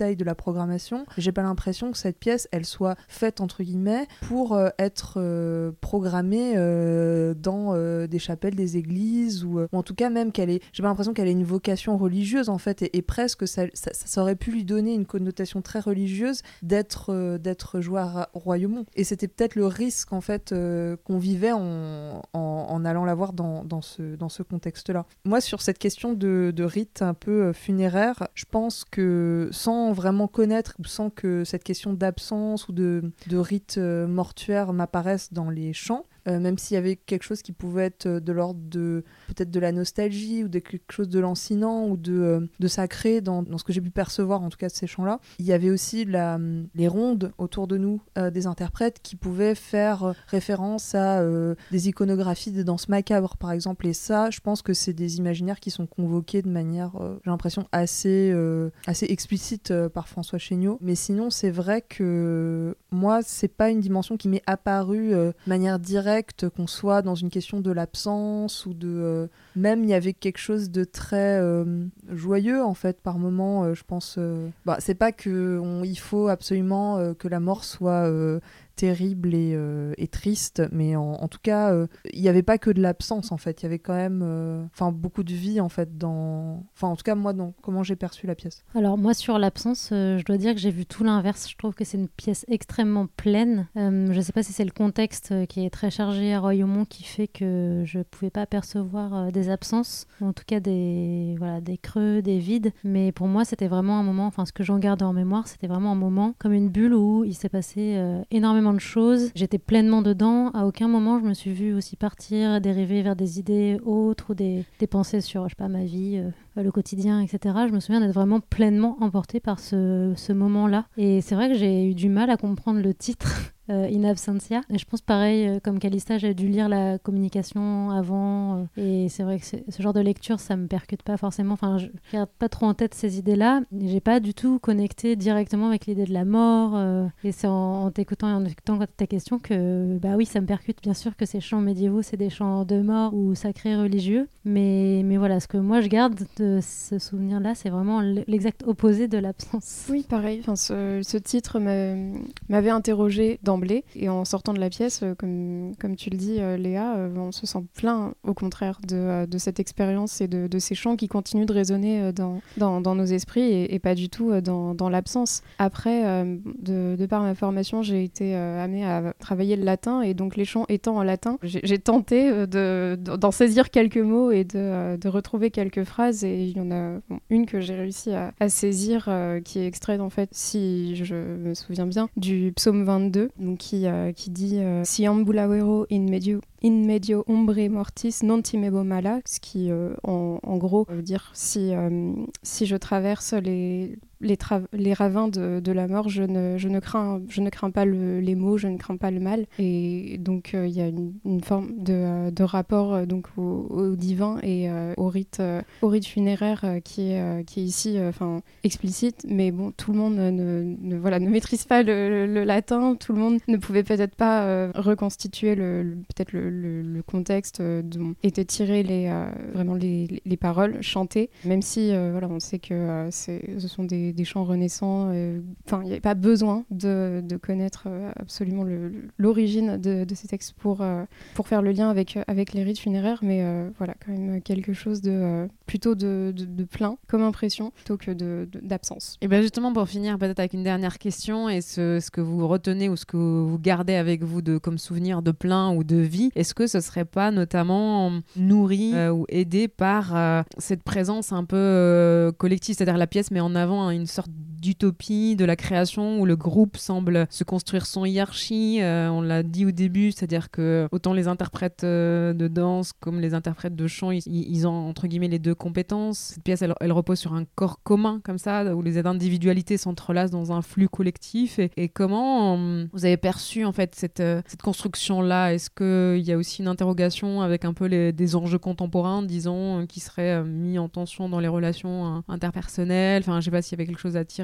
détails de la programmation. J'ai pas l'impression que cette pièce, elle soit faite entre guillemets pour euh, être euh, programmée euh, dans euh, des chapelles, des églises, ou, euh, ou en tout cas même qu'elle ait, j'ai pas l'impression qu'elle ait une vocation religieuse en fait, et, et presque ça, ça, ça aurait pu lui donner une connotation très religieuse d'être, euh, d'être joué à Royaumont. Et c'était peut-être le risque en fait euh, qu'on vivait en, en, en allant la voir dans, dans, ce, dans ce contexte-là. Moi, sur cette question de, de rite un peu funéraire, je pense que sans vraiment connaître, ou sans que cette question d'absence ou de, de rite mortuaire m'apparaisse dans les chants, Euh, même s'il y avait quelque chose qui pouvait être de l'ordre de peut-être de la nostalgie ou de quelque chose de lancinant ou de, euh, de sacré dans, dans ce que j'ai pu percevoir en tout cas de ces chants-là. Il y avait aussi la, les rondes autour de nous euh, des interprètes qui pouvaient faire référence à euh, des iconographies de danse macabre par exemple, et ça je pense que c'est des imaginaires qui sont convoqués de manière euh, j'ai l'impression assez, euh, assez explicite euh, par François Chéniaud, mais sinon c'est vrai que moi c'est pas une dimension qui m'est apparue euh, de manière directe, qu'on soit dans une question de l'absence ou de... Euh, même il y avait quelque chose de très euh, joyeux en fait par moment, euh, je pense... Euh, bah, c'est pas qu'il faut absolument euh, que la mort soit... Euh, terrible et, euh, et triste, mais en, en tout cas il euh, n'y avait pas que de l'absence en fait, il y avait quand même enfin euh, beaucoup de vie en fait dans, enfin en tout cas moi dans comment j'ai perçu la pièce. Alors moi sur l'absence euh, je dois dire que j'ai vu tout l'inverse, je trouve que c'est une pièce extrêmement pleine, euh, je sais pas si c'est le contexte euh, qui est très chargé à Royaumont qui fait que je pouvais pas percevoir euh, des absences, ou en tout cas des, voilà, des creux, des vides, mais pour moi c'était vraiment un moment, enfin ce que j'en garde en mémoire, c'était vraiment un moment comme une bulle où il s'est passé euh, énormément de choses, j'étais pleinement dedans, à aucun moment je me suis vue aussi partir, dériver vers des idées autres ou des, des pensées sur, je sais pas, ma vie, euh, le quotidien, et cetera. Je me souviens d'être vraiment pleinement emportée par ce, ce moment-là, et c'est vrai que j'ai eu du mal à comprendre le titre Euh, In Absentia. Et je pense pareil, euh, comme Calista, j'ai dû lire la communication avant, euh, et c'est vrai que ce genre de lecture, ça me percute pas forcément. Enfin, je garde pas trop en tête ces idées-là. Et j'ai pas du tout connecté directement avec l'idée de la mort. Euh, et c'est en, en t'écoutant et en écoutant ta question que, bah oui, ça me percute. Bien sûr que ces chants médiévaux, c'est des chants de mort ou sacrés religieux. Mais, mais voilà, ce que moi je garde de ce souvenir-là, c'est vraiment l'exact opposé de l'absence. Oui, pareil. Enfin, ce, ce titre m'avait interrogée dans et en sortant de la pièce, comme, comme tu le dis euh, Léa, euh, on se sent plein au contraire de, de cette expérience et de, de ces chants qui continuent de résonner dans, dans, dans nos esprits et, et pas du tout dans, dans l'absence. Après, euh, de, de par ma formation, j'ai été euh, amenée à travailler le latin, et donc les chants étant en latin, j'ai, j'ai tenté euh, de, d'en saisir quelques mots et de, de retrouver quelques phrases, et il y en a bon, une que j'ai réussi à, à saisir euh, qui est extraite en fait, si je me souviens bien, du psaume vingt-deux, donc qui, euh, qui dit euh, si ambulawero in medio in medio umbre mortis non timebo mala, ce qui euh, en, en gros veut dire si, euh, si je traverse les Les, tra- les ravins de, de la mort, je ne, je ne, crains, je ne crains pas le, les maux, je ne crains pas le mal. Et donc, il euh, y a une, une forme de, de rapport euh, donc, au, au divin et euh, au, rite, euh, au rite funéraire euh, qui, est, euh, qui est ici euh, explicite. Mais bon, tout le monde ne, ne, voilà, ne maîtrise pas le, le, le latin, tout le monde ne pouvait peut-être pas euh, reconstituer le, le, peut-être le, le, le contexte dont étaient tirées les, euh, vraiment les, les paroles chantées, même si euh, voilà, on sait que euh, c'est, ce sont des des chants renaissants. Enfin, euh, il n'y avait pas besoin de, de connaître euh, absolument le, l'origine de, de ces textes pour, euh, pour faire le lien avec, avec les rites funéraires, mais euh, voilà, quand même quelque chose de euh, plutôt de, de, de plein comme impression plutôt que de, de, d'absence. Et bien justement, pour finir peut-être avec une dernière question, et ce, ce que vous retenez ou ce que vous gardez avec vous de, comme souvenir de plein ou de vie, est-ce que ce serait pas notamment nourri euh, ou aidé par euh, cette présence un peu euh, collective, c'est-à-dire la pièce met en avant une sorte d'utopie de la création où le groupe semble se construire son hiérarchie, euh, on l'a dit au début, c'est-à-dire que autant les interprètes euh, de danse comme les interprètes de chant, ils, ils ont entre guillemets les deux compétences. Cette pièce, elle, elle repose sur un corps commun comme ça, où les individualités s'entrelacent dans un flux collectif. Et, et comment euh, vous avez perçu en fait cette, euh, cette construction-là? Est-ce qu'il y a aussi une interrogation avec un peu les, des enjeux contemporains, disons, qui seraient euh, mis en tension dans les relations euh, interpersonnelles? Enfin, je sais pas s'il y avait quelque chose à tirer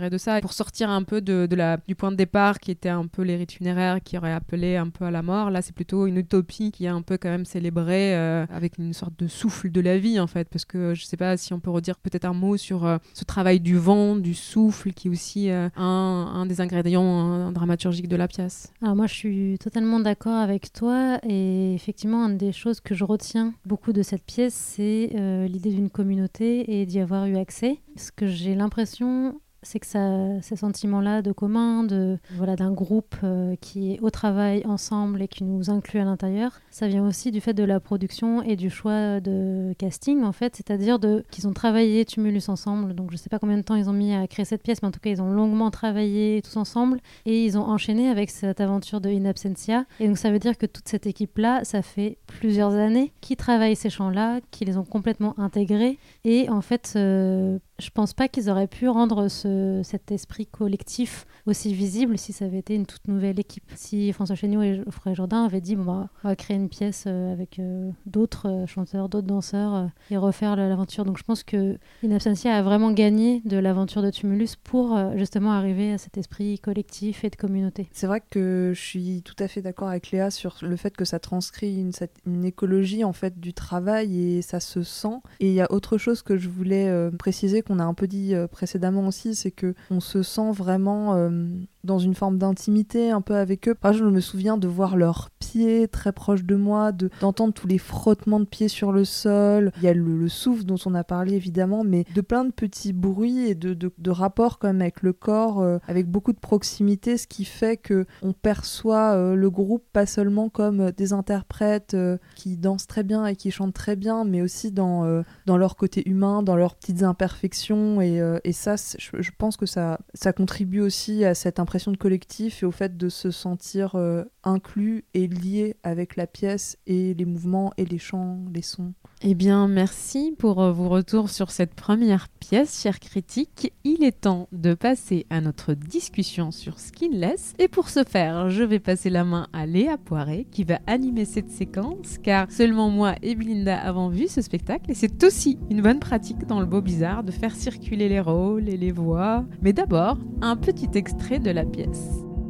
inspiré de ça pour sortir un peu de, de la, du point de départ qui était un peu les rites funéraires qui auraient appelé un peu à la mort. Là, c'est plutôt une utopie qui est un peu quand même célébrée euh, avec une sorte de souffle de la vie en fait, parce que je sais pas si on peut redire peut-être un mot sur euh, ce travail du vent, du souffle qui est aussi euh, un, un des ingrédients hein, dramaturgiques de la pièce. Alors moi je suis totalement d'accord avec toi et effectivement une des choses que je retiens beaucoup de cette pièce c'est euh, l'idée d'une communauté et d'y avoir eu accès. Ce que j'ai l'impression c'est que ça, ces sentiments-là de commun, de, voilà, d'un groupe euh, qui est au travail ensemble et qui nous inclut à l'intérieur, ça vient aussi du fait de la production et du choix de casting, en fait, c'est-à-dire de, qu'ils ont travaillé Tumulus ensemble, donc je ne sais pas combien de temps ils ont mis à créer cette pièce, mais en tout cas, ils ont longuement travaillé tous ensemble et ils ont enchaîné avec cette aventure de In Absentia. Et donc, ça veut dire que toute cette équipe-là, ça fait plusieurs années qu'ils travaillent ces chants-là, qu'ils les ont complètement intégrés et en fait... Euh, je pense pas qu'ils auraient pu rendre ce, cet esprit collectif aussi visible si ça avait été une toute nouvelle équipe. Si François Chéniaud et Geoffrey Jourdain avaient dit bon bah, on va créer une pièce euh, avec euh, d'autres euh, chanteurs, d'autres danseurs euh, et refaire l'aventure. Donc je pense que In Absentia a vraiment gagné de l'aventure de Tumulus pour euh, justement arriver à cet esprit collectif et de communauté. C'est vrai que je suis tout à fait d'accord avec Léa sur le fait que ça transcrit une, une écologie en fait du travail et ça se sent. Et il y a autre chose que je voulais euh, préciser qu'on a un peu dit euh, précédemment aussi, c'est qu'on se sent vraiment euh, dans une forme d'intimité un peu avec eux. Par exemple, je me souviens de voir leurs pieds très proches de moi, de, d'entendre tous les frottements de pieds sur le sol. Il y a le, le souffle dont on a parlé évidemment, mais de plein de petits bruits et de, de, de rapports quand même avec le corps, euh, avec beaucoup de proximité, ce qui fait qu'on perçoit euh, le groupe pas seulement comme des interprètes euh, qui dansent très bien et qui chantent très bien, mais aussi dans, euh, dans leur côté humain, dans leurs petites imperfections. Et, euh, et ça, je, je pense que ça, ça contribue aussi à cette impression de collectif et au fait de se sentir euh, inclus et lié avec la pièce et les mouvements et les chants, les sons. Eh bien, merci pour euh, vos retours sur cette première pièce, chers critiques. Il est temps de passer à notre discussion sur Skinless. Et pour ce faire, je vais passer la main à Léa Poiret qui va animer cette séquence, car seulement moi et Belinda avons vu ce spectacle et c'est aussi une bonne pratique dans le Beau Bizarre de faire circuler les rôles et les voix. Mais d'abord, un petit extrait de la pièce.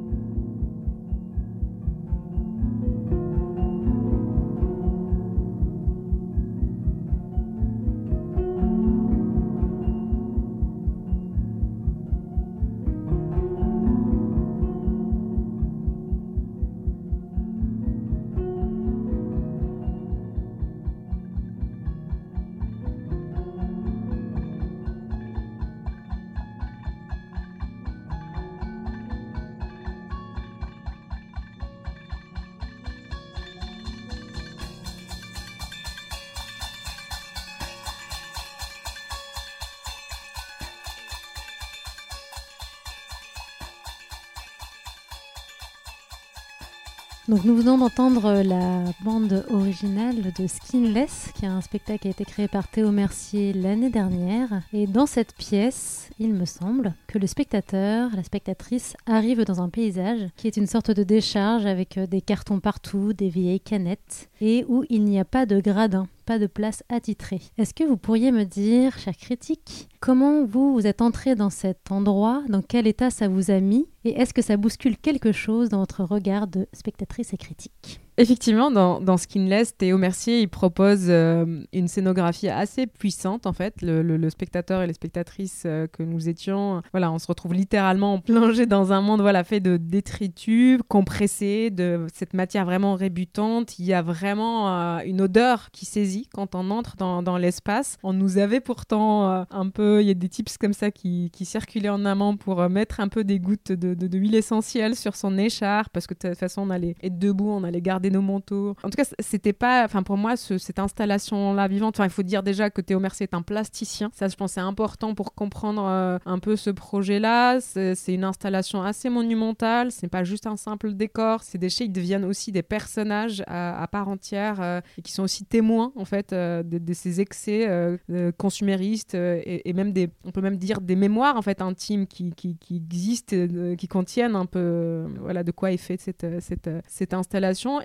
Donc nous venons d'entendre la bande originale de Skinless, qui est un spectacle qui a été créé par Théo Mercier l'année dernière. Et dans cette pièce, il me semble que le spectateur, la spectatrice, arrive dans un paysage qui est une sorte de décharge avec des cartons partout, des vieilles canettes, et où il n'y a pas de gradin, pas de place attitrée. Est-ce que vous pourriez me dire, chers critiques, comment vous, vous êtes entrés dans cet endroit, dans quel état ça vous a mis, et est-ce que ça bouscule quelque chose dans votre regard de spectatrice et critique ? Effectivement, dans, dans Skinless, Théo Mercier il propose euh, une scénographie assez puissante en fait. Le, le, le spectateur et les spectatrices euh, que nous étions, voilà, on se retrouve littéralement plongé dans un monde voilà, fait de détritus, compressé, de cette matière vraiment rébutante. Il y a vraiment euh, une odeur qui saisit quand on entre dans, dans l'espace. On nous avait pourtant euh, un peu, il y a des tips comme ça qui, qui circulaient en amont pour euh, mettre un peu des gouttes de, de, de huile essentielle sur son écharpe parce que de toute façon on allait être debout, on allait garder nos manteaux. En tout cas, c'était pas, enfin pour moi, ce, cette installation-là vivante. Enfin, il faut dire déjà que Théo Mercier est un plasticien. Ça, je pense, c'est important pour comprendre euh, un peu ce projet-là. C'est, c'est une installation assez monumentale. C'est pas juste un simple décor. Ces déchets, ils deviennent aussi des personnages à, à part entière euh, et qui sont aussi témoins en fait euh, de, de ces excès euh, euh, consuméristes euh, et, et même des, on peut même dire des mémoires en fait intimes qui, qui, qui existent, euh, qui contiennent un peu, euh, voilà, de quoi est faite cette, cette, cette installation. Et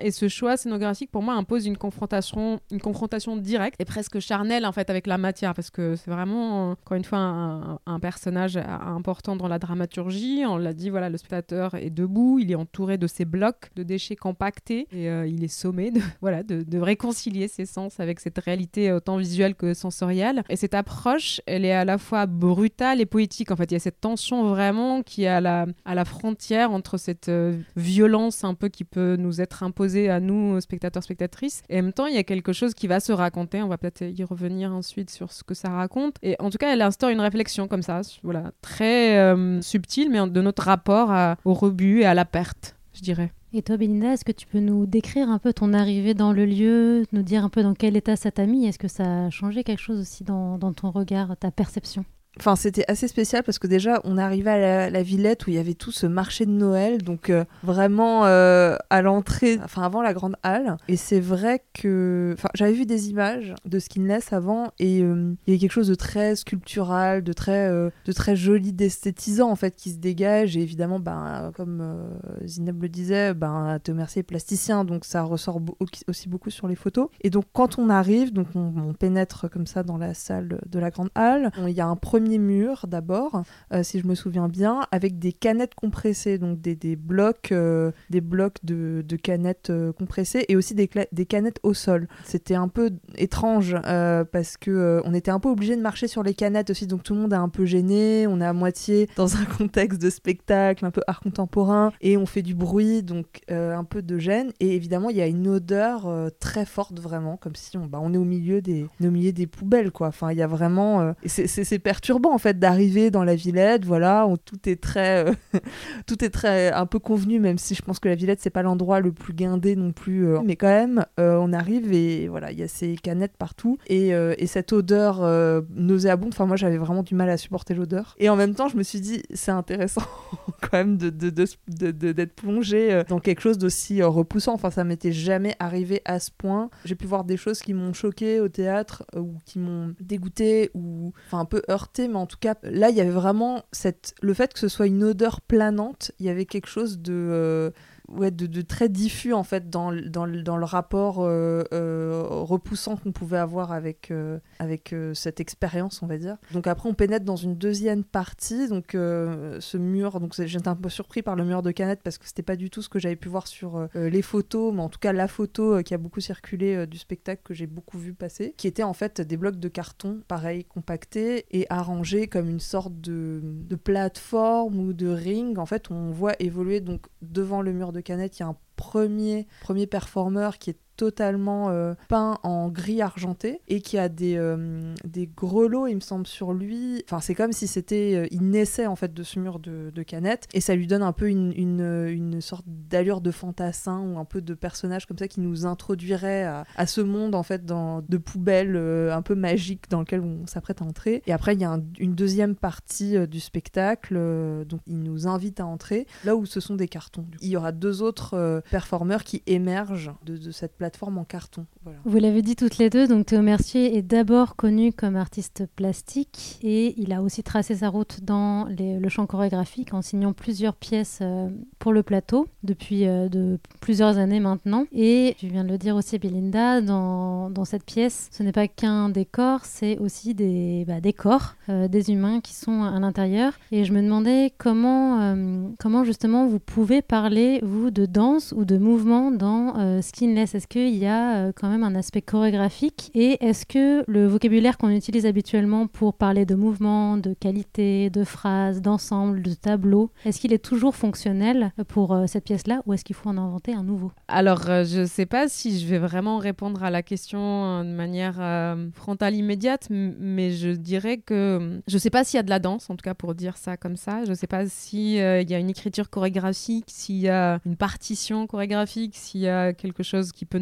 Et ce choix scénographique, pour moi, impose une confrontation, une confrontation directe et presque charnelle, en fait, avec la matière, parce que c'est vraiment, encore une fois, un, un personnage important dans la dramaturgie. On l'a dit, voilà, le spectateur est debout, il est entouré de ces blocs de déchets compactés et euh, il est sommé de, voilà, de, de réconcilier ses sens avec cette réalité autant visuelle que sensorielle. Et cette approche, elle est à la fois brutale et poétique. En fait, il y a cette tension vraiment qui est à la, à la frontière entre cette euh, violence un peu qui peut nous être imposée à nous, spectateurs, spectatrices. Et en même temps, il y a quelque chose qui va se raconter. On va peut-être y revenir ensuite sur ce que ça raconte. Et en tout cas, elle instaure une réflexion comme ça, voilà, très euh, subtile, mais de notre rapport à, au rebut et à la perte, je dirais. Et toi, Belinda, est-ce que tu peux nous décrire un peu ton arrivée dans le lieu, nous dire un peu dans quel état ça t'a mis? Est-ce que ça a changé quelque chose aussi dans, dans ton regard, ta perception? Enfin, c'était assez spécial parce que déjà, on arrivait à la, la Villette où il y avait tout ce marché de Noël, donc euh, vraiment euh, à l'entrée, enfin avant la grande halle. Et c'est vrai que, enfin, j'avais vu des images de Skinless avant et euh, il y avait quelque chose de très sculptural, de très, euh, de très joli, d'esthétisant en fait qui se dégage. Et évidemment, ben, comme euh, Zineb le disait, ben, Théo Mercier est plasticien, donc ça ressort bo- aussi beaucoup sur les photos. Et donc quand on arrive, donc on, on pénètre comme ça dans la salle de la grande halle, il y a un premier mur d'abord, euh, si je me souviens bien, avec des canettes compressées, donc des, des blocs, euh, des blocs de, de canettes euh, compressées et aussi des, cla- des canettes au sol. C'était un peu étrange euh, parce que euh, on était un peu obligé de marcher sur les canettes aussi, donc tout le monde est un peu gêné, on est à moitié dans un contexte de spectacle, un peu art contemporain et on fait du bruit, donc euh, un peu de gêne. Et évidemment, il y a une odeur euh, très forte vraiment, comme si on, bah, on est au milieu des, on est au milieu des poubelles, quoi. Enfin, il y a vraiment, euh, c'est, c'est, c'est perturbant en fait d'arriver dans la Villette, voilà, où tout est très euh, tout est très un peu convenu, même si je pense que la Villette c'est pas l'endroit le plus guindé non plus, euh, mais quand même euh, on arrive et voilà, il y a ces canettes partout et, euh, et cette odeur euh, nauséabonde. Enfin, moi j'avais vraiment du mal à supporter l'odeur et en même temps je me suis dit c'est intéressant quand même de, de, de, de, de, d'être plongé dans quelque chose d'aussi euh, repoussant. Enfin, ça m'était jamais arrivé à ce point. J'ai pu voir des choses qui m'ont choqué au théâtre euh, ou qui m'ont dégoûté ou enfin un peu heurté, mais en tout cas là il y avait vraiment cette... le fait que ce soit une odeur planante, il y avait quelque chose de... Euh... Ouais, de, de très diffus en fait dans, dans, dans le rapport euh, euh, repoussant qu'on pouvait avoir avec, euh, avec euh, cette expérience, on va dire. Donc après on pénètre dans une deuxième partie, donc euh, ce mur, donc j'étais un peu surpris par le mur de canettes parce que c'était pas du tout ce que j'avais pu voir sur euh, les photos, mais en tout cas la photo euh, qui a beaucoup circulé euh, du spectacle que j'ai beaucoup vu passer, qui étaient en fait des blocs de carton, pareil, compactés et arrangés comme une sorte de, de plateforme ou de ring. En fait on voit évoluer donc devant le mur de canettes, il y a un premier, premier performeur qui est totalement euh, peint en gris argenté et qui a des, euh, des grelots, il me semble, sur lui. Enfin, c'est comme si c'était... Euh, il naissait, en fait, de ce mur de, de canettes et ça lui donne un peu une, une, une sorte d'allure de fantassin ou un peu de personnage comme ça qui nous introduirait à, à ce monde, en fait, dans, de poubelles euh, un peu magique dans lequel on s'apprête à entrer. Et après, il y a un, une deuxième partie euh, du spectacle, euh, donc il nous invite à entrer, là où ce sont des cartons. Il y aura deux autres euh, performeurs qui émergent de, de cette plateforme forme en carton. Voilà. Vous l'avez dit toutes les deux, donc Théo Mercier est d'abord connu comme artiste plastique et il a aussi tracé sa route dans les, le champ chorégraphique en signant plusieurs pièces euh, pour le plateau depuis euh, de plusieurs années maintenant. Et je viens de le dire aussi, Belinda, dans, dans cette pièce, ce n'est pas qu'un décor, c'est aussi des, bah, des corps, euh, des humains qui sont à l'intérieur. Et je me demandais comment, euh, comment justement vous pouvez parler, vous, de danse ou de mouvement dans euh, Skinless. Est-ce qu'il y a euh, quand même un aspect chorégraphique et est-ce que le vocabulaire qu'on utilise habituellement pour parler de mouvement, de qualité, de phrases, d'ensemble, de tableaux, est-ce qu'il est toujours fonctionnel pour euh, cette pièce-là ou est-ce qu'il faut en inventer un nouveau? Alors, euh, je ne sais pas si je vais vraiment répondre à la question euh, de manière euh, frontale immédiate, m- mais je dirais que je ne sais pas s'il y a de la danse, en tout cas pour dire ça comme ça. Je ne sais pas s'il euh, y a une écriture chorégraphique, s'il y a une partition chorégraphique, s'il y a quelque chose qui peut nous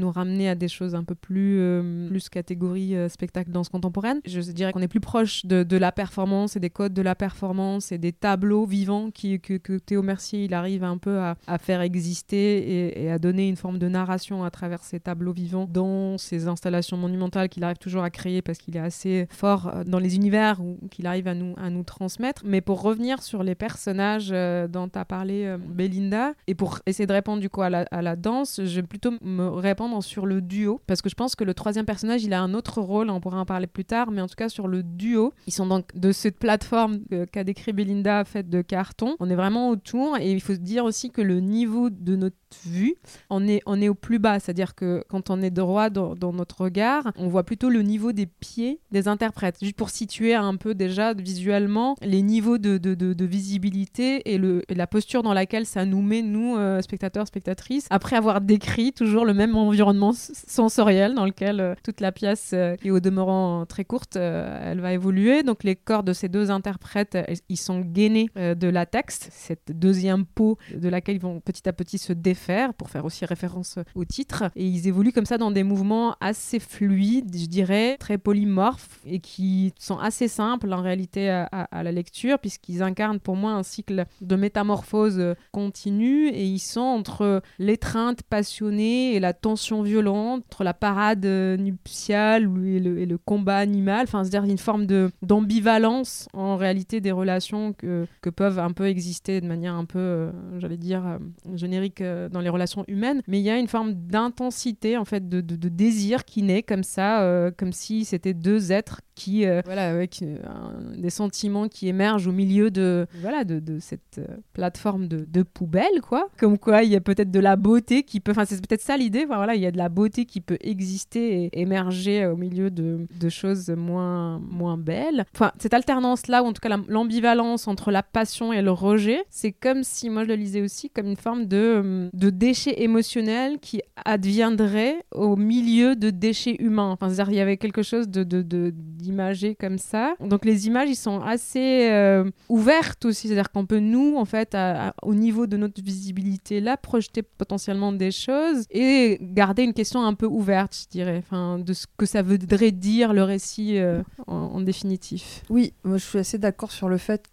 nous ramener à des choses un peu plus, euh, plus catégorie euh, spectacle danse contemporaine. Je dirais qu'on est plus proche de, de la performance et des codes de la performance et des tableaux vivants qui, que, que Théo Mercier il arrive un peu à, à faire exister et, et à donner une forme de narration à travers ces tableaux vivants dans ces installations monumentales qu'il arrive toujours à créer parce qu'il est assez fort dans les univers où, qu'il arrive à nous, à nous transmettre. Mais pour revenir sur les personnages euh, dont tu as parlé, euh, Belinda, et pour essayer de répondre du coup à la, à la danse, je vais plutôt me répandre sur le duo parce que je pense que le troisième personnage il a un autre rôle, on pourra en parler plus tard, mais en tout cas sur le duo, ils sont donc de cette plateforme euh, qu'a décrit Belinda faite de carton, on est vraiment autour et il faut se dire aussi que le niveau de notre vue, on est, on est au plus bas, c'est-à-dire que quand on est droit dans, dans notre regard, on voit plutôt le niveau des pieds des interprètes, juste pour situer un peu déjà visuellement les niveaux de, de, de, de visibilité et, le, et la posture dans laquelle ça nous met, nous, euh, spectateurs, spectatrices, après avoir décrit toujours le même environnement sensoriel dans lequel euh, toute la pièce, euh, qui est au demeurant très courte, euh, elle va évoluer. Donc les corps de ces deux interprètes, ils sont gainés euh, de latex, cette deuxième peau de laquelle ils vont petit à petit se défaire, pour faire aussi référence au titre. Et ils évoluent comme ça dans des mouvements assez fluides, je dirais, très polymorphes, et qui sont assez simples en réalité à, à, à la lecture, puisqu'ils incarnent pour moi un cycle de métamorphose continue, et ils sont entre l'étreinte passionnée et la tension violente, entre la parade nuptiale et le, et le combat animal, enfin, c'est-à-dire une forme de, d'ambivalence en réalité des relations que, que peuvent un peu exister de manière un peu, euh, j'allais dire, euh, générique euh, dans les relations humaines, mais il y a une forme d'intensité en fait, de, de, de désir qui naît comme ça, euh, comme si c'était deux êtres qui, euh, voilà, avec euh, un, des sentiments qui émergent au milieu de, voilà, de, de cette euh, plateforme de, de poubelle, quoi. Comme quoi, il y a peut-être de la beauté qui peut, enfin, c'est peut-être ça l'idée, enfin, voilà, il y a de la beauté qui peut exister et émerger au milieu de, de choses moins, moins belles. Enfin, cette alternance-là, ou en tout cas la, l'ambivalence entre la passion et le rejet, c'est comme si, moi je le lisais aussi, comme une forme de, de déchet émotionnel qui adviendrait au milieu de déchets humains. Enfin, c'est-à-dire, il y avait quelque chose de, de, de imagé comme ça. Donc les images, ils sont assez euh, ouvertes aussi, c'est-à-dire qu'on peut nous, en fait, à, à, au niveau de notre visibilité, là, projeter potentiellement des choses et garder une question un peu ouverte, je dirais, enfin, de ce que ça voudrait dire le récit euh, en, en définitif. Oui, moi je suis assez d'accord sur le fait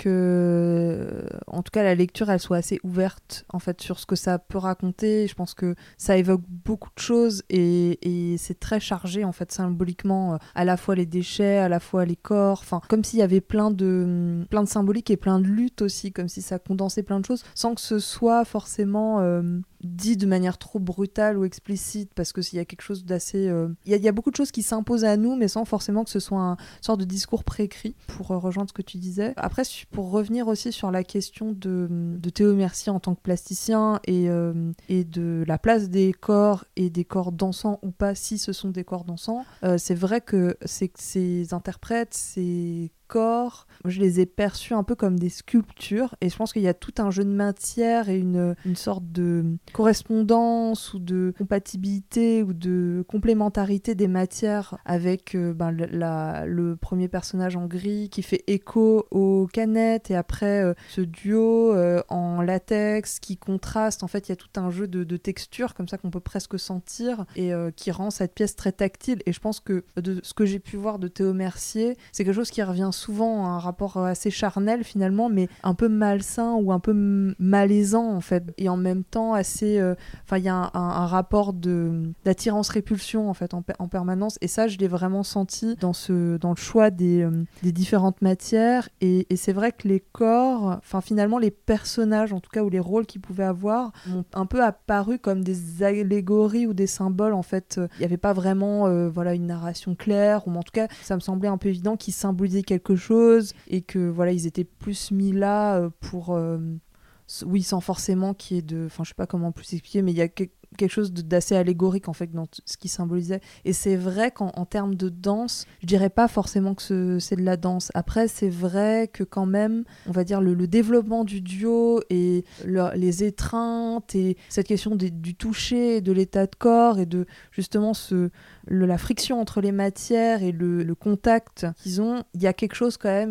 que, en tout cas, la lecture, elle soit assez ouverte, en fait, sur ce que ça peut raconter. Je pense que ça évoque beaucoup de choses et, et c'est très chargé, en fait, symboliquement, à la fois les déchets, à la fois les corps, enfin, comme s'il y avait plein de, plein de symboliques et plein de luttes aussi, comme si ça condensait plein de choses, sans que ce soit forcément euh, dit de manière trop brutale ou explicite, parce que s'il y a quelque chose d'assez... Euh... Il, y a, il y a beaucoup de choses qui s'imposent à nous, mais sans forcément que ce soit un sorte de discours préécrit, pour euh, rejoindre ce que tu disais. Après, pour revenir aussi sur la question de, de Théo Mercier en tant que plasticien et, euh, et de la place des corps et des corps dansants ou pas, si ce sont des corps dansants, euh, c'est vrai que c'est, ces interprètes, ces corps, je les ai perçus un peu comme des sculptures, et je pense qu'il y a tout un jeu de matière et une, une sorte de correspondance ou de compatibilité ou de complémentarité des matières avec euh, ben, le, la, le premier personnage en gris qui fait écho aux canettes, et après euh, ce duo euh, en latex qui contraste. En fait, il y a tout un jeu de, de textures comme ça qu'on peut presque sentir, et euh, qui rend cette pièce très tactile. Et je pense que de ce que j'ai pu voir de Théo Mercier, c'est quelque chose qui revient souvent, un rapport assez charnel finalement, mais un peu malsain ou un peu m- malaisant en fait, et en même temps assez, enfin euh, il y a un, un, un rapport de d'attirance-répulsion en fait en, en permanence, et ça je l'ai vraiment senti dans ce dans le choix des, euh, des différentes matières, et, et c'est vrai que les corps, enfin finalement les personnages en tout cas, ou les rôles qu'ils pouvaient avoir, m'ont un peu apparu comme des allégories ou des symboles en fait. Il n'y avait pas vraiment euh, voilà une narration claire, ou en tout cas ça me semblait un peu évident qu'ils symbolisaient quelque chose, et que voilà ils étaient plus mis là euh, pour euh, oui, sans forcément qu'il y ait de, enfin je sais pas comment plus expliquer, mais il y a que, quelque chose de, d'assez allégorique en fait dans t- ce qui symbolisait. Et c'est vrai qu'en en termes de danse, je dirais pas forcément que ce, c'est de la danse. Après, c'est vrai que quand même, on va dire le, le développement du duo et le, les étreintes et cette question des, du toucher, de l'état de corps, et de justement ce, le, la friction entre les matières et le, le contact qu'ils ont, il y a quelque chose quand même qui est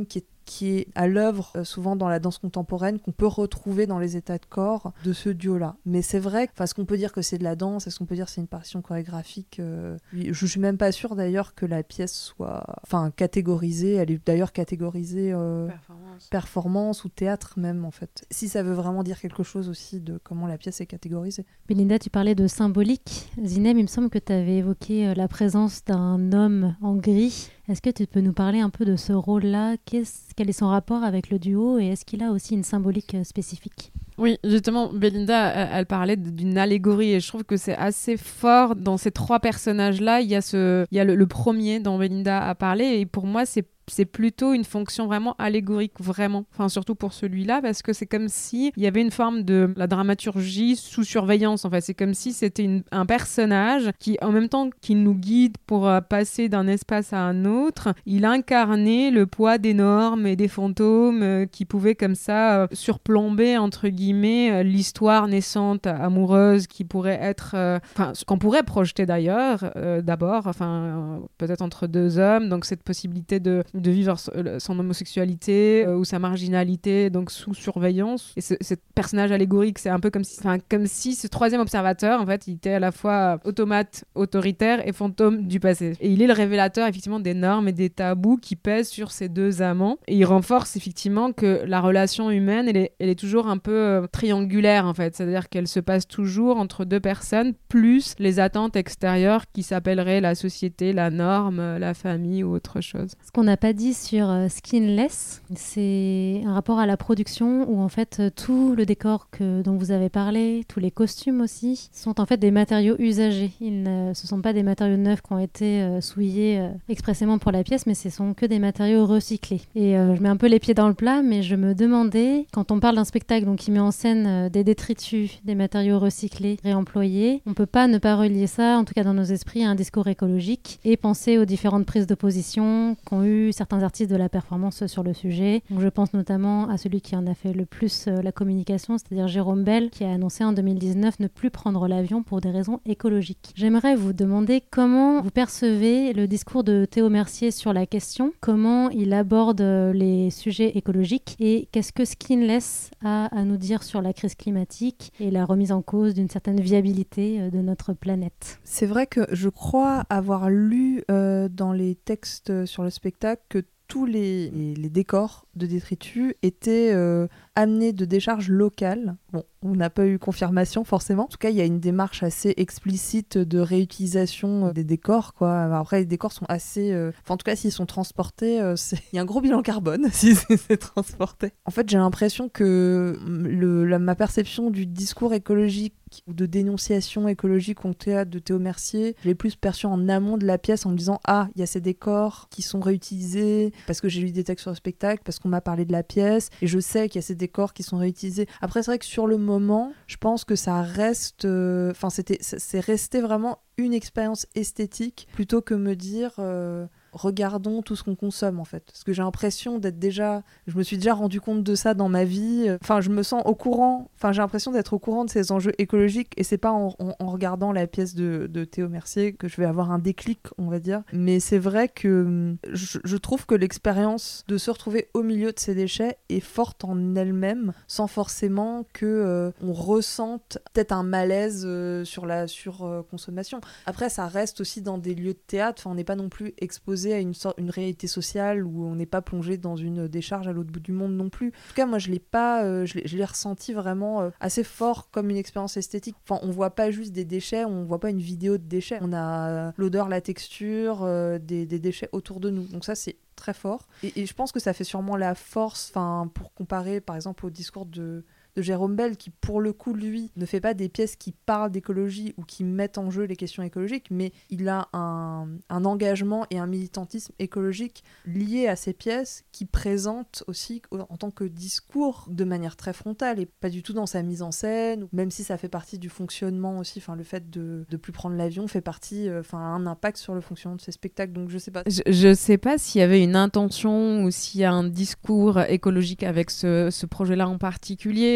qui est à l'œuvre euh, souvent dans la danse contemporaine, qu'on peut retrouver dans les états de corps de ce duo-là. Mais c'est vrai, est-ce qu'on peut dire que c'est de la danse, est-ce qu'on peut dire que c'est une partition chorégraphique euh... Je suis même pas sûre d'ailleurs que la pièce soit enfin, catégorisée, elle est d'ailleurs catégorisée euh, performance. performance ou théâtre même en fait. Si ça veut vraiment dire quelque chose aussi de comment la pièce est catégorisée. Belinda, tu parlais de symbolique. Zinem, il me semble que tu avais évoqué euh, la présence d'un homme en gris. Est-ce que tu peux nous parler un peu de ce rôle-là ? Qu'est-ce, quel est son rapport avec le duo et est-ce qu'il a aussi une symbolique euh, spécifique ? Oui, justement, Belinda, elle, elle parlait d'une allégorie et je trouve que c'est assez fort dans ces trois personnages-là. Il y a, ce, il y a le, le premier dont Belinda a parlé et pour moi, c'est c'est plutôt une fonction vraiment allégorique, vraiment. Enfin, surtout pour celui-là, parce que c'est comme si il y avait une forme de la dramaturgie sous surveillance, en fait. C'est comme si c'était une, un personnage qui, en même temps qu'il nous guide pour euh, passer d'un espace à un autre, il incarnait le poids des normes et des fantômes euh, qui pouvaient comme ça euh, surplomber, entre guillemets, euh, l'histoire naissante, amoureuse, qui pourrait être... Enfin, euh, qu'on pourrait projeter d'ailleurs, euh, d'abord, enfin, euh, peut-être entre deux hommes, donc cette possibilité de de vivre son homosexualité euh, ou sa marginalité, donc sous surveillance. Et ce, ce personnage allégorique, c'est un peu comme si, comme si ce troisième observateur, en fait, il était à la fois automate, autoritaire et fantôme du passé. Et il est le révélateur, effectivement, des normes et des tabous qui pèsent sur ces deux amants. Et il renforce, effectivement, que la relation humaine, elle est, elle est toujours un peu euh, triangulaire, en fait. C'est-à-dire qu'elle se passe toujours entre deux personnes, plus les attentes extérieures qui s'appelleraient la société, la norme, la famille ou autre chose. Ce qu'on a pas dit sur euh, Skinless, c'est un rapport à la production où en fait euh, tout le décor que, dont vous avez parlé, tous les costumes aussi, sont en fait des matériaux usagés. Ils ne, ce sont pas des matériaux neufs qui ont été euh, souillés euh, expressément pour la pièce, mais ce sont que des matériaux recyclés. Et euh, je mets un peu les pieds dans le plat, mais je me demandais, quand on parle d'un spectacle donc, qui met en scène euh, des détritus, des matériaux recyclés, réemployés, on peut pas ne pas relier ça, en tout cas dans nos esprits, à un discours écologique et penser aux différentes prises de position qu'ont eu certains artistes de la performance sur le sujet. Donc, je pense notamment à celui qui en a fait le plus euh, la communication, c'est-à-dire Jérôme Bel, qui a annoncé en deux mille dix-neuf ne plus prendre l'avion pour des raisons écologiques. J'aimerais vous demander comment vous percevez le discours de Théo Mercier sur la question, comment il aborde euh, les sujets écologiques et qu'est-ce que Skinless a à nous dire sur la crise climatique et la remise en cause d'une certaine viabilité euh, de notre planète. C'est vrai que je crois avoir lu euh, dans les textes sur le spectacle que tous les, les, les décors de détritus étaient euh, amenés de décharges locales. Bon, on n'a pas eu confirmation forcément. En tout cas, il y a une démarche assez explicite de réutilisation des décors, quoi. Après, les décors sont assez... Euh... Enfin, en tout cas, s'ils sont transportés, euh, c'est... il y a un gros bilan carbone si c'est transporté. En fait, j'ai l'impression que le, la, ma perception du discours écologique ou de dénonciation écologique au théâtre de Théo Mercier, je l'ai plus perçu en amont de la pièce en me disant « Ah, il y a ces décors qui sont réutilisés parce que j'ai lu des textes sur le spectacle, parce qu'on m'a parlé de la pièce et je sais qu'il y a ces décors qui sont réutilisés. » Après, c'est vrai que sur le moment, je pense que ça reste... Enfin, euh, c'était, c'est resté vraiment une expérience esthétique plutôt que me dire... Euh, regardons tout ce qu'on consomme en fait, parce que j'ai l'impression d'être déjà, je me suis déjà rendu compte de ça dans ma vie, enfin je me sens au courant, enfin j'ai l'impression d'être au courant de ces enjeux écologiques et c'est pas en, en, en regardant la pièce de, de Théo Mercier que je vais avoir un déclic on va dire, mais c'est vrai que je, je trouve que l'expérience de se retrouver au milieu de ces déchets est forte en elle-même sans forcément que euh, on ressente peut-être un malaise euh, sur la surconsommation. Après ça reste aussi dans des lieux de théâtre, enfin on n'est pas non plus exposé à une, sorte, une réalité sociale où on n'est pas plongé dans une décharge à l'autre bout du monde non plus. En tout cas, moi, je l'ai pas, euh, je, l'ai, je l'ai ressenti vraiment euh, assez fort comme une expérience esthétique. Enfin, on voit pas juste des déchets, on voit pas une vidéo de déchets. On a l'odeur, la texture, euh, des, des déchets autour de nous. Donc ça, c'est très fort. Et, et je pense que ça fait sûrement la force, enfin, pour comparer, par exemple, au discours de... de Jérôme Bel, qui pour le coup, lui, ne fait pas des pièces qui parlent d'écologie ou qui mettent en jeu les questions écologiques, mais il a un, un engagement et un militantisme écologique lié à ces pièces qui présentent aussi en tant que discours de manière très frontale et pas du tout dans sa mise en scène, même si ça fait partie du fonctionnement aussi, enfin le fait de ne plus prendre l'avion fait partie, enfin a un impact sur le fonctionnement de ces spectacles, donc je sais pas. Je, je sais pas s'il y avait une intention ou s'il y a un discours écologique avec ce, ce projet-là en particulier.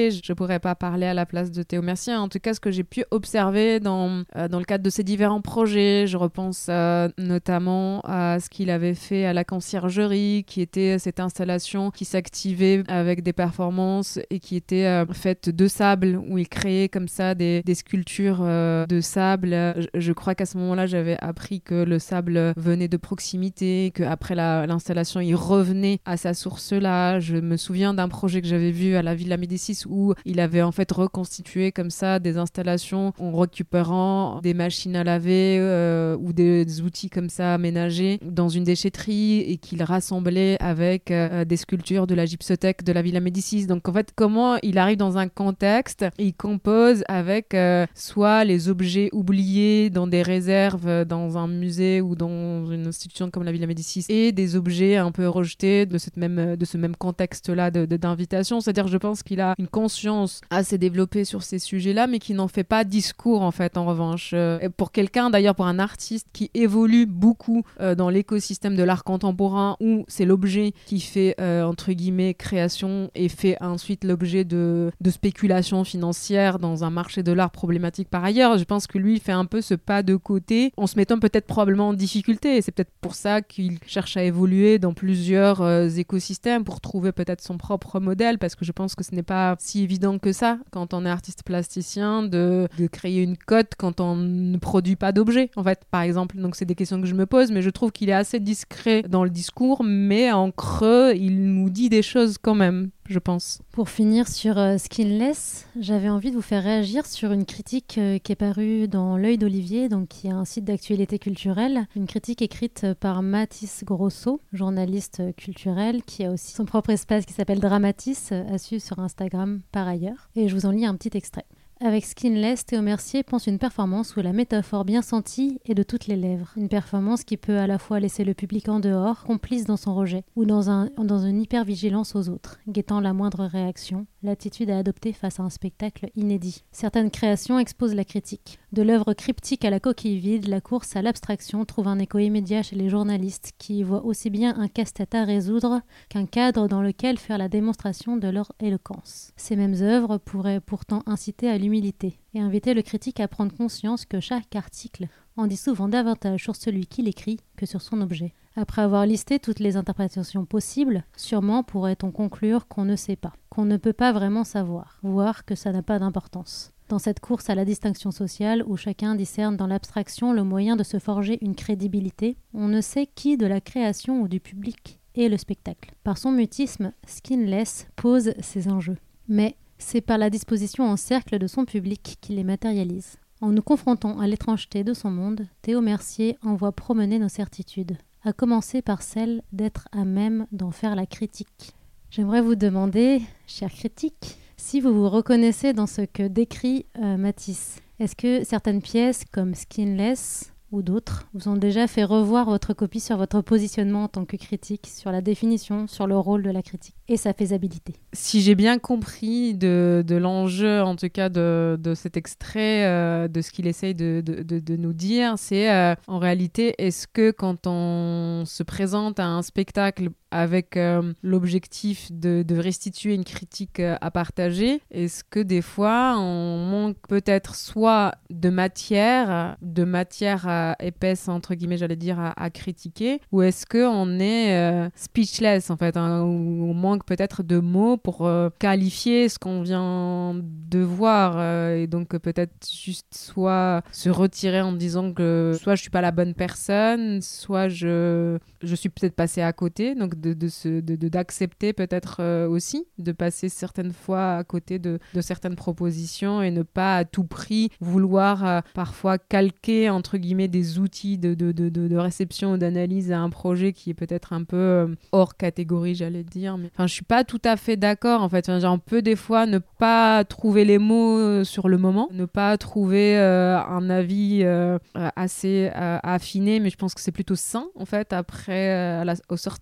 après, je pourrais pas parler à la place de Théo Mercier. En tout cas, ce que j'ai pu observer dans, euh, dans le cadre de ses différents projets, je repense euh, notamment à ce qu'il avait fait à la Conciergerie, qui était cette installation qui s'activait avec des performances et qui était euh, faite de sable, où il créait comme ça des, des sculptures euh, de sable. Je, je crois qu'à ce moment-là, j'avais appris que le sable venait de proximité, qu'après la, l'installation, il revenait à sa source là. Je me souviens d'un projet que j'avais vu à la Villa Médicis où il avait en fait reconstitué comme ça des installations en récupérant des machines à laver euh, ou des, des outils comme ça aménagés dans une déchetterie et qu'il rassemblait avec euh, des sculptures de la gypsothèque de la Villa Médicis. Donc en fait, comment il arrive dans un contexte, il compose avec euh, soit les objets oubliés dans des réserves dans un musée ou dans une institution comme la Villa Médicis et des objets un peu rejetés de, cette même, de ce même contexte-là de, de, d'invitation. C'est-à-dire, je pense qu'il a une conscience assez développée sur ces sujets-là, mais qui n'en fait pas discours, en fait, en revanche. Euh, pour quelqu'un, d'ailleurs, pour un artiste qui évolue beaucoup euh, dans l'écosystème de l'art contemporain, où c'est l'objet qui fait, euh, entre guillemets, création et fait ensuite l'objet de, de spéculation financière dans un marché de l'art problématique par ailleurs, je pense que lui, il fait un peu ce pas de côté, en se mettant peut-être probablement en difficulté. Et c'est peut-être pour ça qu'il cherche à évoluer dans plusieurs euh, écosystèmes pour trouver peut-être son propre modèle, parce que je pense que ce n'est pas si évident que ça, quand on est artiste plasticien, de, de créer une cote quand on ne produit pas d'objets, en fait, par exemple. Donc c'est des questions que je me pose, mais je trouve qu'il est assez discret dans le discours, mais en creux, il nous dit des choses quand même, je pense. Pour finir sur euh, Skinless, j'avais envie de vous faire réagir sur une critique euh, qui est parue dans L'Œil d'Olivier, donc qui est un site d'actualité culturelle, une critique écrite par Mathis Grosso, journaliste culturel, qui a aussi son propre espace qui s'appelle Dramatis, à suivre sur Instagram par ailleurs. Et je vous en lis un petit extrait. Avec Skinless, Théo Mercier pense une performance où la métaphore bien sentie est de toutes les lèvres. Une performance qui peut à la fois laisser le public en dehors, complice dans son rejet, ou dans, un, dans une hypervigilance aux autres, guettant la moindre réaction, l'attitude à adopter face à un spectacle inédit. Certaines créations exposent la critique. De l'œuvre cryptique à la coquille vide, la course à l'abstraction trouve un écho immédiat chez les journalistes qui y voient aussi bien un casse-tête à résoudre qu'un cadre dans lequel faire la démonstration de leur éloquence. Ces mêmes œuvres pourraient pourtant inciter à l'humilité et inviter le critique à prendre conscience que chaque article en dit souvent davantage sur celui qui l'écrit que sur son objet. Après avoir listé toutes les interprétations possibles, sûrement pourrait-on conclure qu'on ne sait pas, qu'on ne peut pas vraiment savoir, voire que ça n'a pas d'importance. Dans cette course à la distinction sociale où chacun discerne dans l'abstraction le moyen de se forger une crédibilité, on ne sait qui de la création ou du public est le spectacle. Par son mutisme, Skinless pose ses enjeux. Mais c'est par la disposition en cercle de son public qu'il les matérialise. En nous confrontant à l'étrangeté de son monde, Théo Mercier envoie promener nos certitudes, à commencer par celle d'être à même d'en faire la critique. J'aimerais vous demander, chers critiques, si vous vous reconnaissez dans ce que décrit euh, Mathis. Est-ce que certaines pièces comme Skinless ou d'autres vous ont déjà fait revoir votre copie sur votre positionnement en tant que critique, sur la définition, sur le rôle de la critique et sa faisabilité? Si j'ai bien compris de, de l'enjeu, en tout cas de, de cet extrait, euh, de ce qu'il essaye de, de, de, de nous dire, c'est euh, en réalité, est-ce que quand on se présente à un spectacle avec euh, l'objectif de, de restituer une critique euh, à partager, est-ce que des fois on manque peut-être soit de matière, de matière euh, épaisse entre guillemets j'allais dire à, à critiquer, ou est-ce qu'on est euh, speechless en fait, hein, où on manque peut-être de mots pour euh, qualifier ce qu'on vient de voir euh, et donc peut-être juste soit se retirer en disant que soit je suis pas la bonne personne, soit je, je suis peut-être passée à côté, donc de, de se, de, de, d'accepter peut-être euh, aussi de passer certaines fois à côté de, de certaines propositions et ne pas à tout prix vouloir euh, parfois calquer entre guillemets des outils de, de, de, de, de réception ou d'analyse à un projet qui est peut-être un peu euh, hors catégorie j'allais dire. Mais, enfin, je suis pas tout à fait d'accord en fait. Enfin, genre, on peut des fois ne pas trouver les mots euh, sur le moment, ne pas trouver euh, un avis euh, assez euh, affiné, mais je pense que c'est plutôt sain en fait après euh, la, au sortir de la